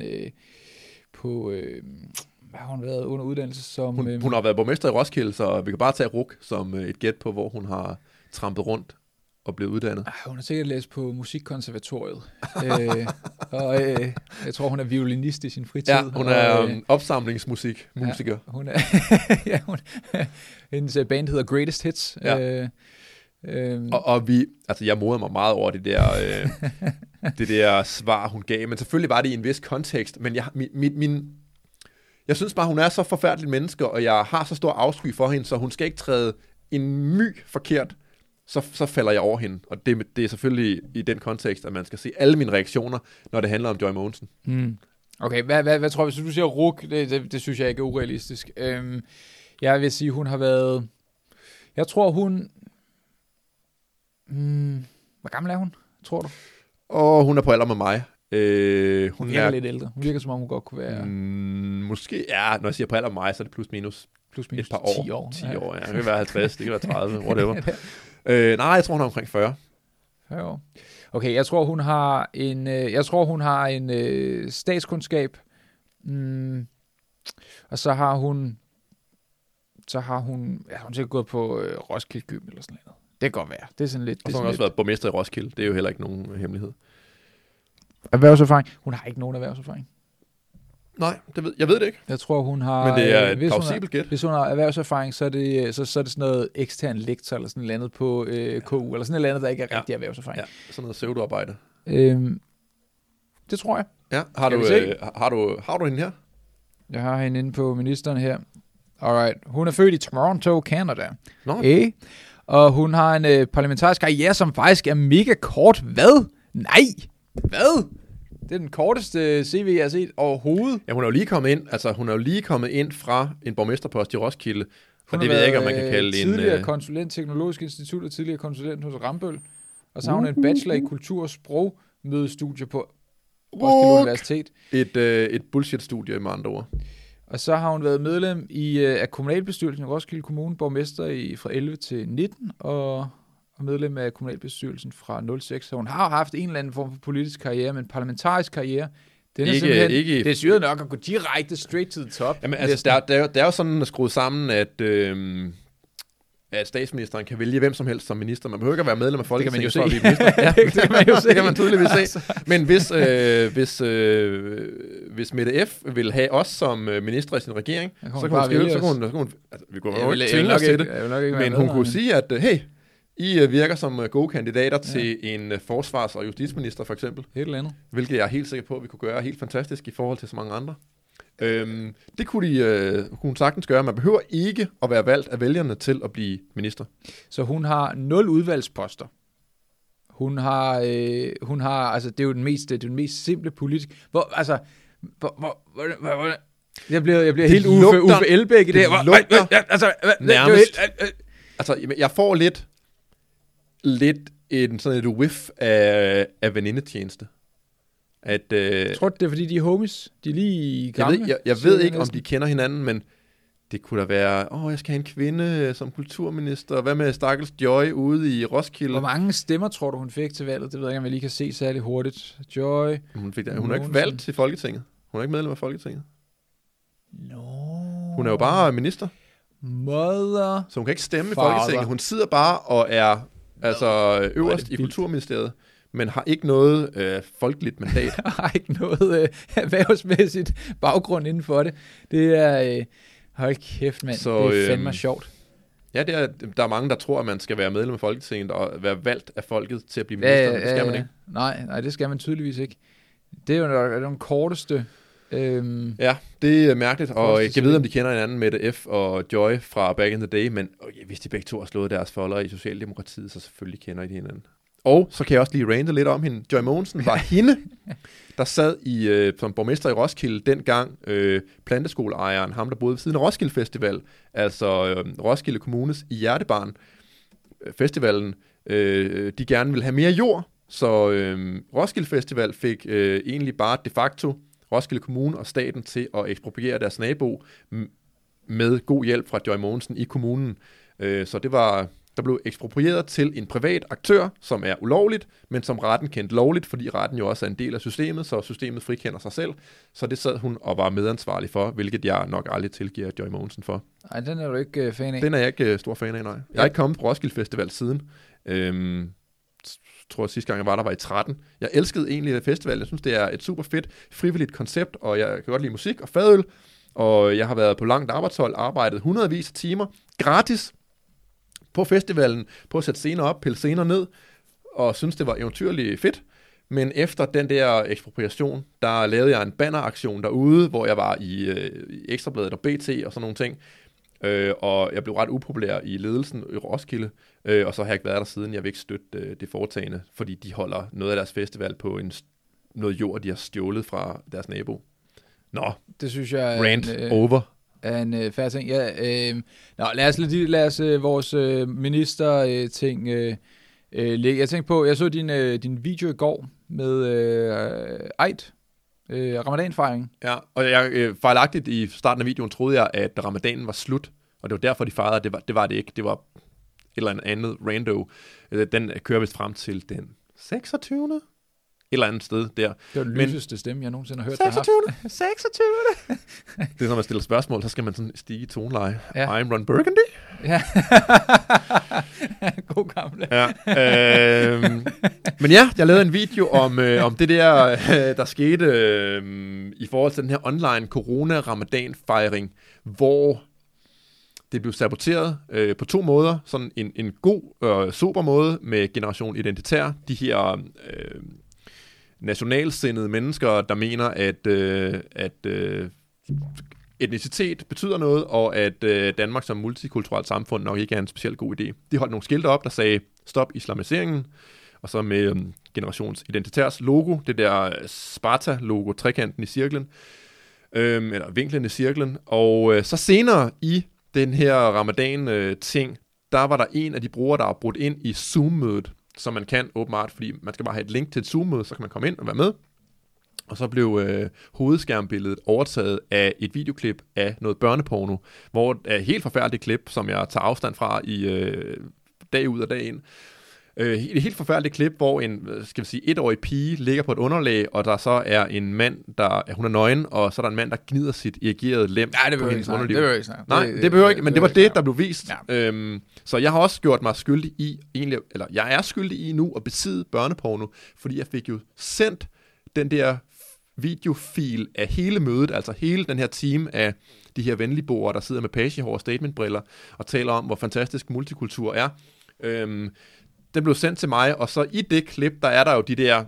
hvad har hun været under uddannelse som... Hun har været borgmester i Roskilde, så vi kan bare tage RUK som et gæt på, hvor hun har trampet rundt og blevet uddannet. Hun har sikkert læst på Musikkonservatoriet. Og jeg tror, hun er violinist i sin fritid. Ja, hun er opsamlingsmusiker. Ja, hun er... hendes band hedder Greatest Hits. Ja. Og jeg morede mig meget over det der svar, hun gav. Men selvfølgelig var det i en vis kontekst. Men jeg synes bare, hun er så forfærdelig menneske, og jeg har så stor afsky for hende, så hun skal ikke træde en my forkert, så falder jeg over hende. Og det er selvfølgelig i den kontekst, at man skal se alle mine reaktioner, når det handler om Joy Mogensen. Okay, hvad tror du, hvis du siger RUK, det synes jeg ikke er urealistisk. Jeg vil sige, hun har været... Jeg tror, hun... Hvor gammel er hun, tror du? Hun er på alder med mig. Hun virker lidt ældre. Hun virker, som om hun godt kunne være... Måske, ja, når jeg siger på alder med mig, så er det plus minus et par år. 10 år. 10 år, ja. Det kan være 50, det kan være 30, whatever. Nej, jeg tror, hun er omkring 40. 40 år. Okay, jeg tror, hun har en statskundskab. Og så har hun sikkert gået på Roskilde Gym eller sådan noget. Det kan godt være. Det er sådan lidt... Og så har hun også været borgmester i Roskilde. Det er jo heller ikke nogen hemmelighed. Erhvervserfaring? Hun har ikke nogen erhvervserfaring. Nej, jeg ved det ikke. Jeg tror, hun har... Men det er et plausibelt gæt. Hvis hun har erhvervserfaring, så er det sådan noget ekstern lektor, eller sådan et eller andet på KU, eller sådan et eller andet, der ikke er rigtig erhvervserfaring. Ja, sådan noget pseudoarbejde. Det tror jeg. Ja, har du hende her? Jeg har hende inde på ministeren her. Alright. Hun er født i Toronto, Canada. Og hun har en parlamentarisk karriere, som faktisk er mega kort. Hvad? Nej! Hvad? Det er den korteste CV, jeg har set overhovedet. Ja, hun er jo lige kommet ind fra en borgmesterpost i Roskilde. Og det ved jeg ikke, om man kan kalde tidligere konsulent, Teknologisk Institut og tidligere konsulent hos Rambøll. Og så har hun en bachelor i kultur- og sprogmødestudie på Roskilde Universitet. Et bullshit-studie med andre ord. Og så har hun været medlem af kommunalbestyrelsen i Roskilde Kommune, borgmester fra 11 til 19, og medlem af kommunalbestyrelsen fra 06. Så hun har haft en eller anden form for politisk karriere, men parlamentarisk karriere, den er simpelthen, det er syret nok at gå direkte straight to the top. Jamen, altså, det er jo sådan skruet sammen, at statsministeren kan vælge hvem som helst som minister. Man behøver ikke at være medlem af Folketinget for at blive minister. Ja, det kan man jo se. Det kan man tydeligvis se. Men hvis Mette F. vil have os som minister i sin regering, så kan hun skrive, vi kunne jo ikke tvinge os til det, men hun kunne sige, at hey, I virker som gode kandidater til en forsvars- og justitsminister for eksempel. Helt andet. Hvilket jeg er helt sikker på, at vi kunne gøre helt fantastisk i forhold til så mange andre. Det kunne hun sagtens gøre. Man behøver ikke at være valgt af vælgerne til at blive minister. Så hun har 0 udvalgsposter. Hun har altså det er jo den mest simple politik. Jeg bliver helt Uffe Elbæk i det her. Altså jeg får lidt sådan et whiff af venindetjeneste. Jeg tror, det er, fordi de er homies. De er lige gamle. Jeg ved ikke, om de kender hinanden, men det kunne da være, jeg skal have en kvinde som kulturminister. Hvad med stakkels Joy ude i Roskilde? Hvor mange stemmer tror du, hun fik til valget? Det ved jeg ikke, om jeg lige kan se særlig hurtigt. Joy. Hun er ikke valgt til Folketinget. Hun er ikke medlem af Folketinget. Hun er jo bare minister. Så hun kan ikke stemme i Folketinget. Hun sidder bare og er øverst i Kulturministeriet, men har ikke noget folkeligt mandat. Har ikke noget erhvervsmæssigt baggrund inden for det. Det er... hold kæft, mand. Så, det er fandme sjovt. Ja, der er mange, der tror, at man skal være medlem af Folketinget og være valgt af folket til at blive minister. Det skal man ikke. Nej, det skal man tydeligvis ikke. Det er jo den korteste... Ja, det er mærkeligt, og jeg kan vide, om de kender hinanden, Mette F. og Joy fra Back in the Day, men hvis de begge to har slået deres folder i Socialdemokratiet, så selvfølgelig kender de hinanden. Og så kan jeg også lige rante lidt om hende. Joy Mogensen var hende, der sad som borgmester i Roskilde dengang planteskoleejeren, ham der boede ved siden af Roskilde Festival, altså Roskilde Kommunes i hjertebarn festivalen, de gerne ville have mere jord, så Roskilde Festival fik egentlig bare de facto Roskilde Kommune og staten til at ekspropriere deres nabo med god hjælp fra Joy Mogensen i kommunen. Så der blev eksproprieret til en privat aktør, som er ulovligt, men som retten kendte lovligt, fordi retten jo også er en del af systemet, så systemet frikender sig selv. Så det sad hun og var medansvarlig for, hvilket jeg nok aldrig tilgiver Joy Mogensen for. Nej, den er du ikke fan af. Den er jeg ikke stor fan af, nej. Jeg er ikke kommet på Roskilde Festival siden. Jeg tror, sidste gang jeg var der var i 13. Jeg elskede egentlig festival. Jeg synes, det er et super fedt, frivilligt koncept, og jeg kan godt lide musik og fadøl. Og jeg har været på langt arbejdshold, arbejdet hundredvis af timer, gratis på festivalen, på at sætte scener op, pille scener ned, og synes, det var eventyrligt fedt. Men efter den der ekspropriation, der lavede jeg en banneraktion derude, hvor jeg var i Ekstrabladet og BT og sådan nogle ting. Og jeg blev ret upopulær i ledelsen i Roskilde, og så har jeg ikke været der siden. Jeg vil ikke støtte det foretagende, fordi de holder noget af deres festival på noget jord, de har stjålet fra deres nabo. Nå, det synes jeg rant over. Er en færre ting. Ja, lad os vores minister-ting lægge. Jeg tænkte på, jeg så din video i går med Eid, ramadanfejring. Ja, og jeg fejlagtigt i starten af videoen troede jeg, at ramadanen var slut, og det var derfor, de fejrede. Det var det ikke. Det var et eller andet rando. Den kører vist frem til den 26. Et eller andet sted der. Det var den lyseste stemme, jeg nogensinde har hørt. 26. 26. Det er, når man stiller spørgsmål, så skal man sådan stige i toneleje. Ja. I'm Ron Burgundy. Ja. God gamle. Ja. Men ja, jeg lavede en video om det der, der skete i forhold til den her online corona-ramadan-fejring, hvor det blev saboteret på 2 måder. Sådan en god, sober måde med Generation Identitær. De her nationalsindede mennesker, der mener, at etnicitet betyder noget, og at Danmark som multikulturelt samfund nok ikke er en specielt god idé. De holdt nogle skilte op, der sagde, stop islamiseringen, og så med Generations Identitærs logo, det der Sparta-logo, trekanten i cirklen, eller vinklen i cirklen, og så senere i den her ramadan-ting, der var der en af de brugere, der har brudt ind i Zoom-mødet, som man kan åbenbart, fordi man skal bare have et link til et Zoom-møde, så kan man komme ind og være med. Og så blev hovedskærmbilledet overtaget af et videoklip af noget børneporno, hvor er et helt forfærdeligt klip, som jeg tager afstand fra i dag ud og dag ind. Et helt forfærdeligt klip, hvor en, skal vi sige, 1-årig pige ligger på et underlag, og der så er en mand, hun er nøgen, og så er der en mand, der gnider sit erigerede lem på hendes underliv. Nej, det behøver ikke, men det var det, der blev vist. Ja. Så jeg har også gjort mig skyldig i, jeg er skyldig i nu at besidde børneporno, fordi jeg fik jo sendt den der videofil af hele mødet, altså hele den her team af de her venligboere, der sidder med pagehår og statementbriller og taler om, hvor fantastisk multikultur er. Den blev sendt til mig, og så i det klip, der er der jo de der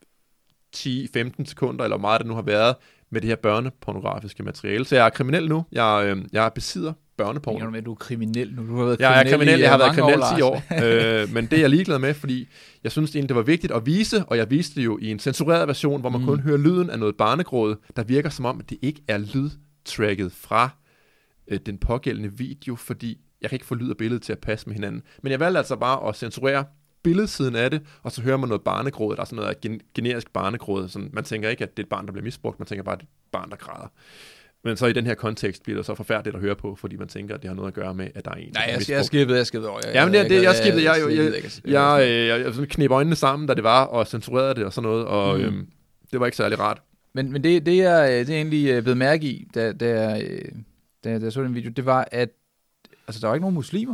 10-15 sekunder, eller hvor meget det nu har været, med det her børnepornografiske materiale. Så jeg er kriminel nu. Jeg besidder børneporno. Mener du med, at du er kriminel nu? Du har været jeg er kriminel. Jeg har været kriminel 10 år. Men det er jeg ligeglad med, fordi jeg synes egentlig, det var vigtigt at vise, og jeg viste det jo i en censureret version, hvor man kun hører lyden af noget barnegråd, der virker som om, at det ikke er lydtracket fra den pågældende video, fordi jeg kan ikke få lyd og billede til at passe med hinanden. Men jeg valgte altså bare at censurere billedsiden af det, og så hører man noget barnegråd. Der er sådan noget generisk barnegråd. Sådan, man tænker ikke, at det er et barn, der bliver misbrugt. Man tænker bare, at det er et barn, der græder. Men så i den her kontekst bliver det så forfærdeligt at høre på, fordi man tænker, at det har noget at gøre med, at der er en, nej, jeg skippede over. Jamen, jeg skippede. Jeg knep øjnene sammen, da det var, og censurerede det og sådan noget, og det var ikke særlig rart. Men det er egentlig blevet mærke i, da jeg så den video, det var, at altså, der var ikke nogen muslimer.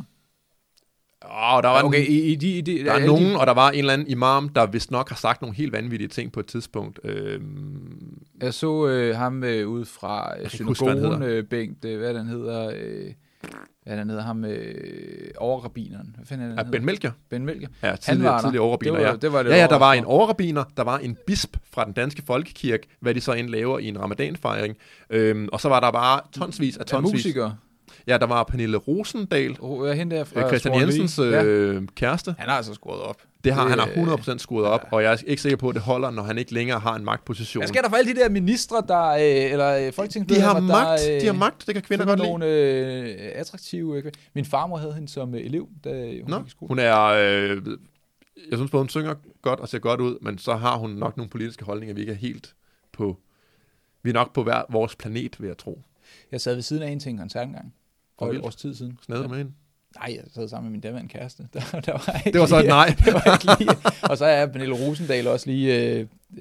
Der var der er nogen, og der var en eller anden imam, der vist nok har sagt nogle helt vanvittige ting på et tidspunkt. Jeg så ham ude fra synagogen, Bengt, hvad han hedder, ham overrabineren. Hvad fanden er det, Ben Melchior. Ben Melchior. Ja, tidligere overrabiner. Det var der var en overrabiner, der var en bisp fra den danske folkekirke, hvad de så end laver i en ramadanfejring. Og så var der bare tonsvis af musikere. Ja, der var Pernille Rosendal, Christian Jensens kæreste. Han har altså scoret op. Han har 100% scoret op, og jeg er ikke sikker på, at det holder, når han ikke længere har en magtposition. Hvad sker der for alle de der ministre, eller folketingsmedlemmer, de har magt, det kan kvinder godt lide. Nogle attraktive. Min farmor havde hende som elev, da hun gik i skole. Hun er, jeg synes både, hun synger godt og ser godt ud, men så har hun nok nogle politiske holdninger, vi ikke er helt på. Vi er nok på hver vores planet, vil jeg tro. Jeg sad ved siden af en til en koncert engang. For et års tid siden. Sned med hende? Nej, jeg sad sammen med min daværende kæreste. Det var så et nej. Det var ikke lige. Og så er Pernille Rosendal også lige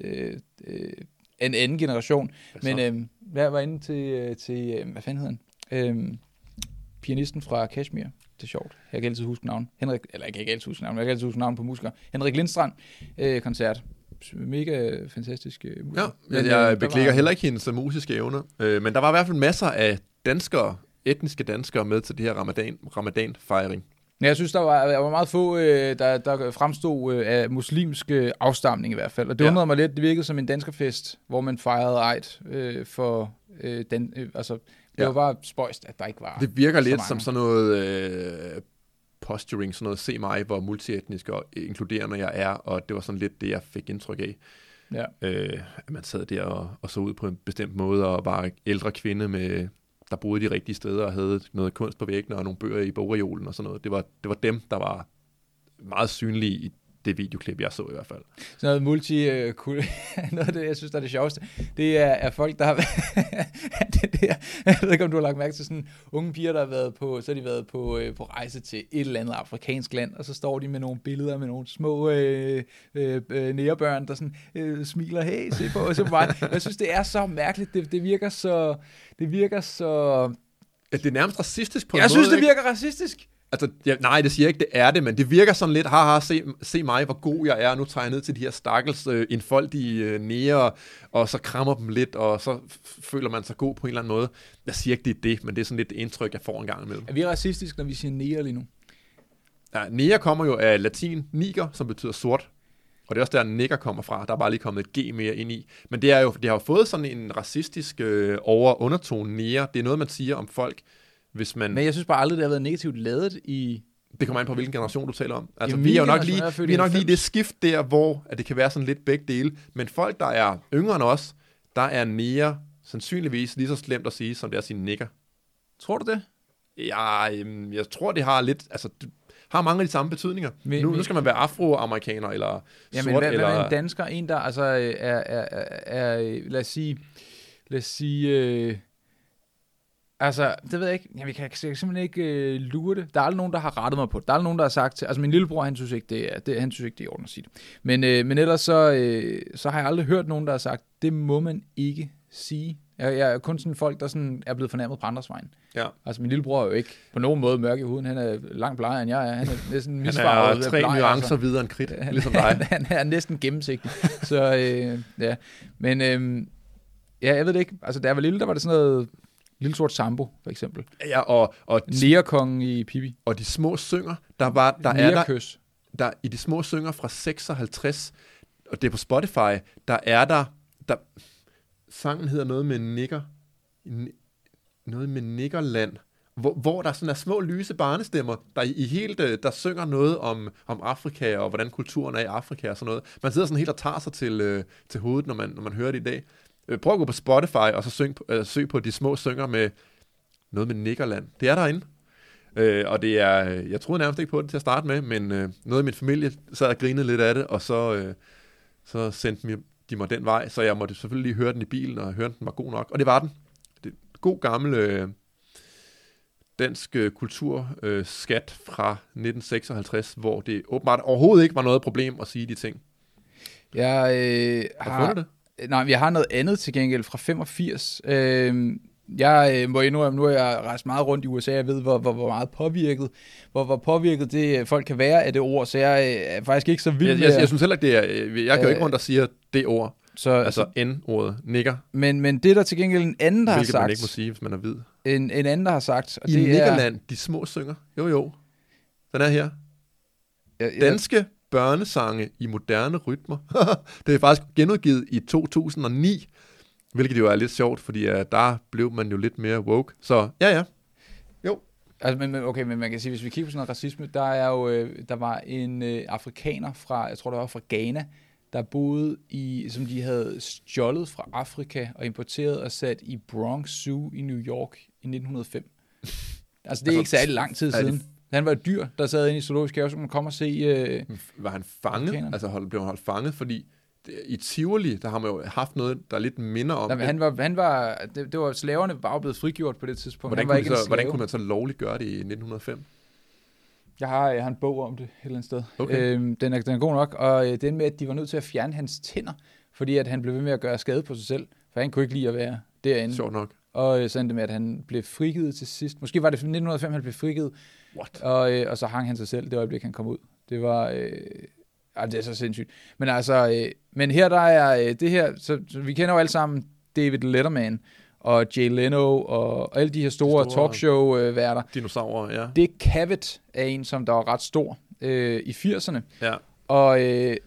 en anden generation. Men jeg var inde til hvad fanden hedder han? Pianisten fra Kashmir. Det er sjovt. Jeg kan altid huske navn. Jeg kan ikke altid huske navn på musikere. Henrik Lindstrand koncert. Mega fantastisk musiker. Ja, jeg beklikker heller ikke hendes musiske evner. Men der var i hvert fald masser af danskere, etniske danskere med til det her ramadan-fejring. Ja, jeg synes, der var meget få, der fremstod af muslimsk afstamning i hvert fald. Og det undrede mig lidt. Det virkede som en danskerfest, hvor man fejrede Eid for den. Altså, det var bare spøjst, at der ikke var. Det virker lidt som sådan noget posturing, sådan noget se mig, hvor multietnisk og inkluderende jeg er, og det var sådan lidt det, jeg fik indtryk af. Ja. At man sad der og så ud på en bestemt måde, og var ældre kvinde, der boede de rigtige steder, og havde noget kunst på væggene, og nogle bøger i bogreolen og sådan noget. Det var dem, der var meget synlige det videoklip, jeg så i hvert fald. Sådan noget noget af det, jeg synes, der er det sjoveste, det er folk, der har jeg ved ikke, om du har lagt mærke til sådan unge piger, der har været på, så har de været på rejse til et eller andet afrikansk land, og så står de med nogle billeder med nogle små nærebørn, der sådan smiler, hey, se på mig. Jeg synes, det er så mærkeligt, det virker så... Det er nærmest racistisk på en måde. Jeg synes, det virker racistisk. Altså, nej, det siger jeg ikke, det er det, men det virker sådan lidt, haha, se mig, hvor god jeg er, nu tager jeg ned til de her stakkels enfoldige nære, og så krammer dem lidt, og så føler man sig god på en eller anden måde. Jeg siger ikke, det er det, men det er sådan lidt det indtryk, jeg får en gang imellem. Er vi racistiske, når vi siger nære lige nu? Ja, nære kommer jo af latin niger, som betyder sort, og det er også der, nigger kommer fra. Der er bare lige kommet et G mere ind i. Men det har jo fået sådan en racistisk undertone nære. Det er noget, man siger om folk, hvis man... Men jeg synes bare aldrig, det har været negativt ladet i... Det kommer an på, hvilken generation du taler om. Altså, vi er nok lige det skift der, hvor at det kan være sådan lidt begge dele. Men folk, der er yngre end os, der er nære sandsynligvis lige så slemt at sige, som det er at sige nigger. Tror du det? Ja, jeg tror, det har lidt... Altså, har mange af de samme betydninger. Nu skal man være afroamerikaner, eller sort, eller... Hvad en dansker, en der altså er lad os sige... Altså, det ved jeg ikke. Jeg kan simpelthen ikke lure det. Der er aldrig nogen, der har rettet mig på det. Der er aldrig nogen, der har sagt til... Altså, min lillebror, han synes ikke, det er i orden at sige det. Men ellers så har jeg aldrig hørt nogen, der har sagt, det må man ikke sige. Jeg er kun sådan folk, der sådan er blevet fornærmet på andres vejen. Ja. Altså, min lillebror er jo ikke på nogen måde mørk i huden. Han er langt blegere, end jeg er. Han er næsten misfarvet. Han er 3 nuancer videre end kridt, ligesom dig. Han er næsten gennemsigtig. Så, ja. Men, jeg ved det ikke. Altså, da jeg var lille, der var det sådan noget... Lille Sort Sambo, for eksempel. Ja, og Nærkongen i Pippi. Og de små synger, der i de små synger fra 56, og det er på Spotify, der sangen hedder noget med Niggerland, hvor der sådan er små lyse barnestemmer, der synger noget om Afrika, og hvordan kulturen er i Afrika og sådan noget. Man sidder sådan helt og tager sig til hovedet, når man hører det i dag. Prøv at gå på Spotify, og så søg på de små synger med noget med Niggerland. Det er derinde. Og det er, jeg troede nærmest ikke på det til at starte med, men noget af min familie sad og grinede lidt af det, og så sendte de mig den vej, så jeg måtte selvfølgelig lige høre den i bilen, og høre, den var god nok. Og det var den. Det er god gammel dansk kulturskat fra 1956, hvor det åbenbart overhovedet ikke var noget problem at sige de ting. Jeg har fundet det? Nej, jeg har noget andet til gengæld fra 85. Jeg må indrømme, nu har jeg rejst meget rundt i USA, jeg ved, hvor meget påvirket, hvor påvirket det folk kan være af det ord, så jeg er faktisk ikke så vild med... Jeg synes heller ikke, det er... Jeg kan jo ikke rundt og sige det ord. Altså N-ordet, nigger. Men det er der til gengæld en anden, der har sagt... Hvilket man ikke må sige, hvis man er hvid. En anden, der har sagt... Og I Niggerland, de små synger. Jo. Den er her. Danske børnesange i moderne rytmer. Det er faktisk genudgivet i 2009, hvilket jo er lidt sjovt, fordi der blev man jo lidt mere woke. Så ja. Jo. Altså, men man kan sige, hvis vi kigger på sådan noget racisme, der var en afrikaner fra, jeg tror det var fra Ghana, der boede som de havde stjålet fra Afrika og importeret og sat i Bronx Zoo i New York i 1905. Altså det er ikke særlig lang tid siden. Han var et dyr, der sad inde i zoologisk have, så man kom og se... var han fanget? Altså blev han holdt fanget? Fordi i Tivoli, der har man jo haft noget, der lidt minder om... Det var slaverne var jo blevet frigjort på det tidspunkt. Hvordan kunne man så lovligt gøre det i 1905? Jeg har en bog om det et eller andet sted. Okay. Den er god nok, og den med, at de var nødt til at fjerne hans tænder, fordi at han blev ved med at gøre skade på sig selv, for han kunne ikke lide at være derinde. Sjovt nok. Og så endte det med, at han blev frigivet til sidst. Måske var det 1905, han blev frigivet. What? Og så hang han sig selv det øjeblik, han kom ud. Det var... det er så sindssygt. Men altså... men her der er det her... Så vi kender jo alle sammen David Letterman og Jay Leno og alle de her store talkshow-værter. Dinosaurer, ja. Dick Cavett er en, som der var ret stor i 80'erne. Ja. Og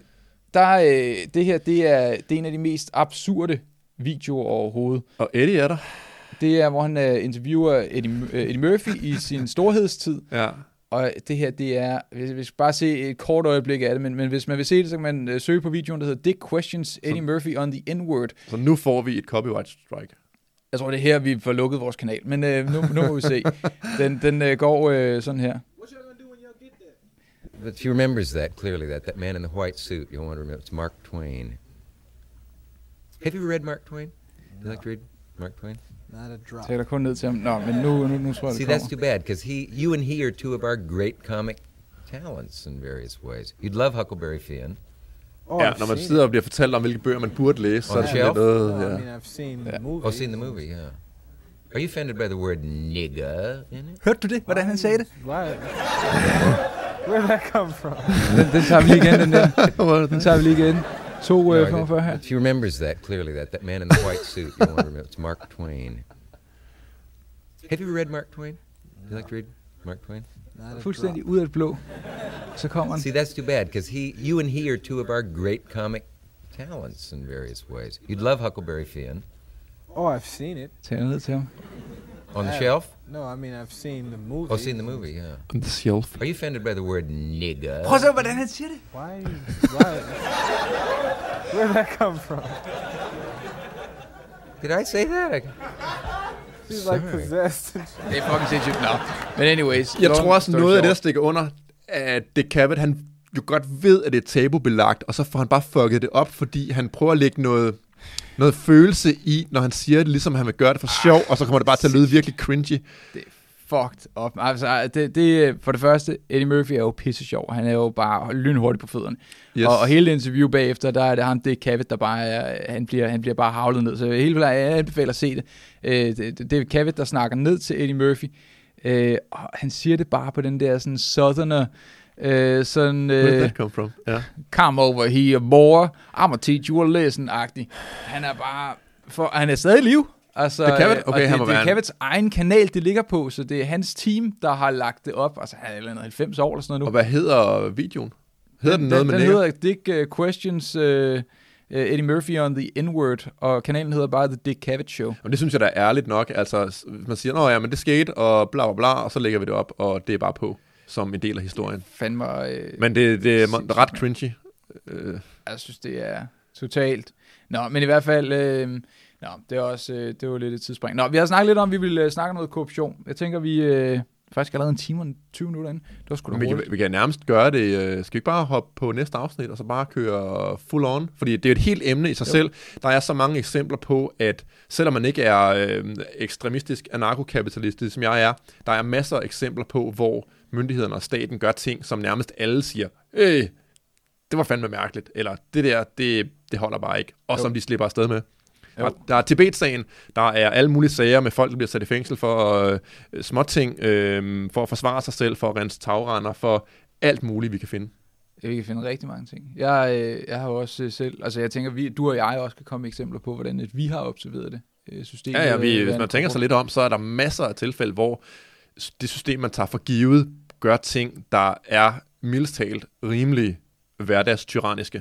det her, det er en af de mest absurde videoer overhovedet. Og Eddie er der. Det er, hvor han interviewer Eddie Murphy i sin storhedstid. Ja. Og det her, det er... Vi skal bare se et kort øjeblik af det, men hvis man vil se det, så kan man søge på videoen, der hedder Dick Questions Eddie Murphy on the N-word. Så nu får vi et copyright strike. Jeg tror, det er her, vi får lukket vores kanal. Men nu må vi se. Den går sådan her. But she remembers that clearly. That man in the white suit. You'll want to remember. It's Mark Twain. Have you read Mark Twain? Do you like to read Mark Twain? Not a drop. Taler kun ned til ham. Nå, men nu tror jeg, See, that's too bad, because you and he are two of our great comic talents in various ways. You'd love Huckleberry Finn. Ja, når man sidder og bliver fortalt om, hvilke bøger man burde læse, så er det shelf? noget... I mean, I've seen the movie. Oh, seen the movie, yeah. Are you offended by the word nigger in it? Hørte du det, hvordan han sagde det? Why? Where did that come from? Den tager vi lige igen, den der. Den tager vi lige igen. 2:45 her. She remembers that clearly. That man in the white suit. You'll want to remember. It's Mark Twain. Have you read Mark Twain? Do you like to read Mark Twain? Fuldstændig ud af det blå. Så kommer han. See, that's too bad, because you and he are two of our great comic talents in various ways. You'd love Huckleberry Finn. Oh, I've seen it. Tager ned til ham. On the shelf? No, I mean, I've seen the movie. Oh, seen the movie, yeah. On the shelf. Are you offended by the word nigger? Prøv at se, hvordan han siger det. Why? Where did that come from? Did I say that? She's like possessed. Det er fucking sindssygt. Nå. Men anyways. Jeg tror også, noget af det, der stikker under, at Dick Cavett, han jo godt ved, at det er tabubelagt, og så får han bare fucket det op, fordi han prøver at lægge noget følelse i, når han siger det, ligesom han vil gøre det for sjov, og så kommer det bare til at lyde virkelig cringy. Det er fucked up. Altså, det for det første, Eddie Murphy er jo pisse sjov. Han er jo bare lynhurtig på fødderne. Yes. Og hele det interview bagefter, der er det ham, Dick Cavett, der bare er, han bliver bare havlet ned. Så jeg anbefaler at se det. Det er Cavett, der snakker ned til Eddie Murphy. Og han siger det bare på den der sådan southerner, sådan... Where did that come from? Yeah. Come over here, boy. I'ma teach you a lesson-agtig. Han er bare... Han er stadig i live. Altså, det Cavett? Okay, det er Cavetts egen kanal, det ligger på, så det er hans team, der har lagt det op. Altså, han er et eller andet 90 år eller sådan noget nu. Og hvad hedder videoen? Hedder den noget med den nigger? hedder Dick Questions Eddie Murphy on the N-word, og kanalen hedder bare The Dick Cavett Show. Og det synes jeg da er ærligt nok. Altså, man siger, nå ja, men det skete, og bla bla bla, og så lægger vi det op, og det er bare på, som en del af historien. Fandme, men det er ret cringy. Jeg synes, det er totalt. Nå, men i hvert fald... det er også det var lidt et tidsspring. Nå, vi har snakket lidt om, vi vil snakke noget korruption. Jeg tænker, vi faktisk allerede en time og 20 minutter inde. Det var sgu da vi kan nærmest gøre det. Skal vi ikke bare hoppe på næste afsnit, og så bare køre full on? Fordi det er et helt emne i sig selv. Der er så mange eksempler på, at selvom man ikke er ekstremistisk anarkokapitalist, som jeg er, der er masser af eksempler på, hvor myndighederne og staten gør ting, som nærmest alle siger, det var fandme mærkeligt, eller det der, det holder bare ikke. Og som de slipper afsted med. Der er Tibet-sagen, der er alle mulige sager med folk, der bliver sat i fængsel for småting, for at forsvare sig selv, for at rense tagrender, for alt muligt, vi kan finde. Vi kan finde rigtig mange ting. Jeg har også selv, altså jeg tænker, du og jeg også kan komme med eksempler på, hvordan vi har observeret det system. Ja, hvis man tænker sig lidt om, så er der masser af tilfælde, hvor det system, man tager for givet, gør ting, der er mildest talt rimelig hverdagstyranniske.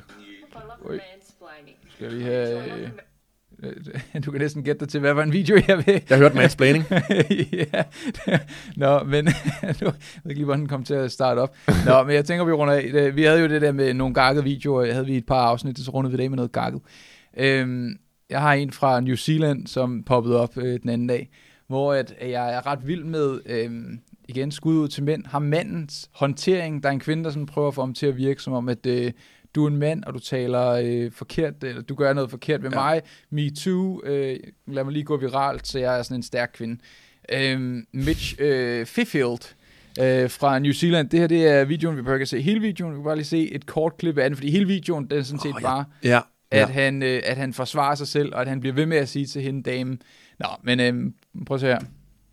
Skal jeg lige have... Du kan næsten gætte dig til, hvad var en video, jeg vil. Jeg hørte mansplaining. Ja. Nå, men jeg ved ikke lige, hvordan den kom til at starte op. Nå, men jeg tænker, vi runder af. Vi havde jo det der med nogle gakkede videoer. Havde vi et par afsnit, så rundede vi det med noget gakket. Jeg har en fra New Zealand, som poppede op den anden dag, hvor jeg er ret vild med, igen, skud ud til mænd, har mandens håndtering. Der er en kvinde, der sådan prøver at få ham til at virke, som om, at du er en mand, og du taler forkert, eller du gør noget forkert ved mig. Me too. Lad mig lige gå viralt, så jeg er sådan en stærk kvinde. Mitch Fifield fra New Zealand. Det her, det er videoen, vi behøver ikke se hele videoen. Vi kan bare lige se et kort klip af den, fordi hele videoen, den er sådan set bare, at han forsvarer sig selv, og at han bliver ved med at sige til hende, damen. Nå, men prøv at se her.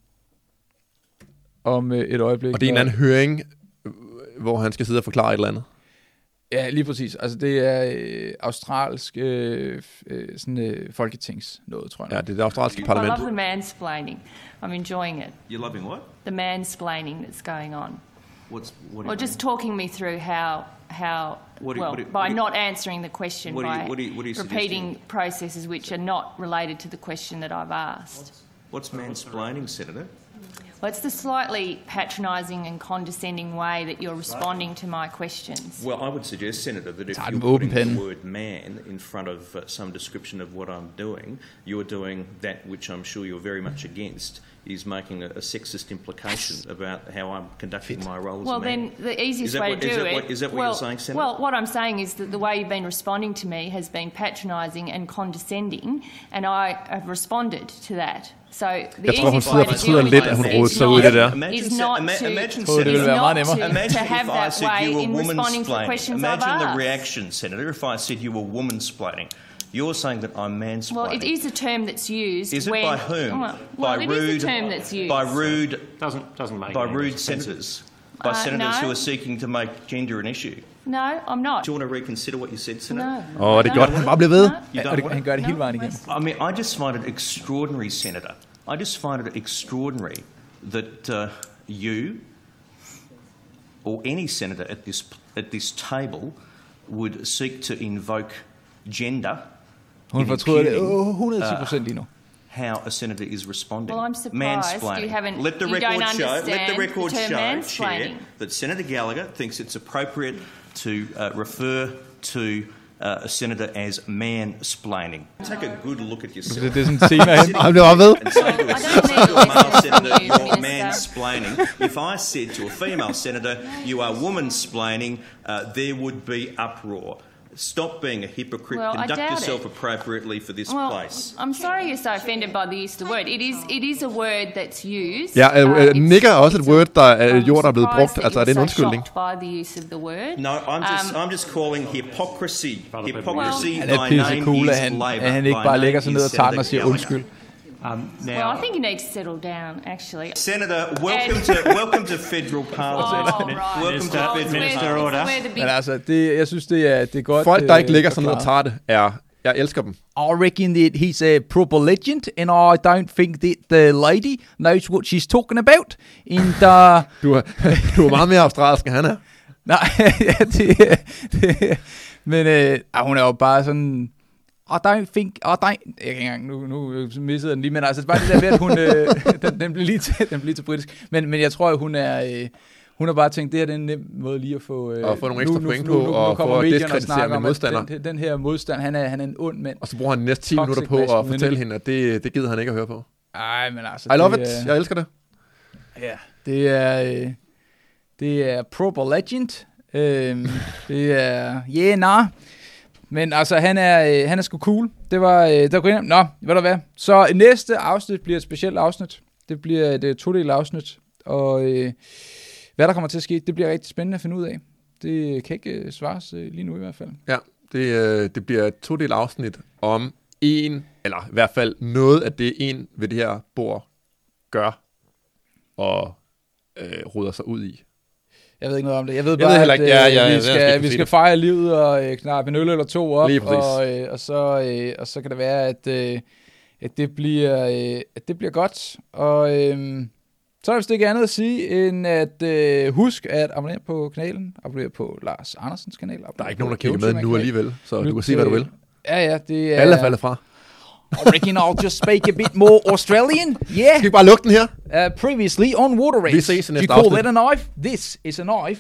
Om et øjeblik. Og det er en anden høring, hvor han skal sidde og forklare et eller andet. Ja, lige præcis. Altså, det er australsk folketings noget, tror jeg. Ja, det er det australske parlament. I love the mansplaining. I'm enjoying it. You're loving what? The mansplaining that's going on. What Or just talking me through how by not answering the question, by repeating processes which are not related to the question that I've asked. What's mansplaining, Senator? Well, it's the slightly patronising and condescending way that you're responding to my questions. Well, I would suggest, Senator, that if you're putting the word man in front of some description of what I'm doing, you're doing that which I'm sure you're very much against is making a sexist implication about how I'm conducting my role as a man. Well, then the easiest way to do it... Is that what you're saying, Senator? Well, what I'm saying is that the way you've been responding to me has been patronising and condescending, and I have responded to that. So the easiest way to deal with it is not to have that way in responding to the questions I've asked. Imagine the reaction, Senator, if I said you were woman-splaining. You're saying that I'm mansplaining. Well, it is a term that's used. Is it by whom? Well, it is a term that's used. By rude... Doesn't make by rude senators. By senators who are seeking to make gender an issue. No, I'm not. Do you want to reconsider what you said, Senator? No. Det er godt. Han bare bliver ved. Han gør det hele vejen igen. I mean, I just find it extraordinary, Senator. I just find it extraordinary that you or any senator at this table would seek to invoke gender. Hun fortryder det 110% lige nu. How a senator is responding. Well, I'm surprised you haven't. Let the record show, Chair, that Senator Gallagher thinks it's appropriate to refer to a senator as mansplaining. Take a good look at yourself. Det er sådan en tema hen. Han bliver bare ved. And say to a male senator, you're mansplaining. If I said to a female senator, you are womansplaining, there would be uproar. Stop being a hypocrite. Conduct yourself appropriately for this place. I'm sorry you're so offended by the use of the word. It is a word that's used. Ja, nigger er også et word, der er der er blevet brugt. Altså er det en undskyldning? By the use of the word. No, I'm just calling hypocrisy. Hypocrisy. Han er pisse cool, at han ikke bare lægger sig ned og tager den og siger undskyld. Well, I think you need to settle down, actually. Senator, welcome to federal parliament. Welcome to federal order. Men altså, jeg synes, det er godt. Folk, der ikke lægger sig ned og tager det, jeg elsker dem. I reckon that he's a proper legend, and I don't think that the lady knows what she's talking about. And, du er meget mere australsk, end han er. Nej, men hun er jo bare sådan... Jeg kan ikke engang, nu missede den lige, men altså bare det der ved, at hun, den bliver lige til britisk, men jeg tror, at hun har bare tænkt, det her er en nem måde lige at få... Og få nogle ekstra point på, og få at diskreditere med modstander. Den her modstand, han er en ond mand. Og så bruger han de næste 10 minutter på at fortælle hende, at det gider han ikke at høre på. Ej, men altså... I love it, jeg elsker det. Ja, det er proper legend. Det er... Men altså, han er sgu cool. Det var griner. Nå, ved du hvad? Så næste afsnit bliver et specielt afsnit. Det bliver et 2-delt afsnit. Og hvad der kommer til at ske, det bliver rigtig spændende at finde ud af. Det kan ikke svares lige nu i hvert fald. Ja, det bliver et 2-delt afsnit om eller i hvert fald noget af det en ved det her bord gør og ruder sig ud i. Jeg ved ikke noget om det. Jeg ved bare, at vi skal fejre livet og knappe en øl eller 2 op. Og så kan det være, at det bliver godt. Og så er der vist ikke andet at sige, end at husk at abonnere på kanalen. Abonnere på Lars Andersens kanal. Der er ikke nogen, der kigger med nu alligevel, så du kan sige, hvad du vil. Ja, det er... Alle er faldet fra. I reckon I'll just speak a bit more Australian. Yeah. Skal vi bare lukke den her? Previously on Water Race. Vi ses i næste afsnit. Do you call that a knife? This is a knife.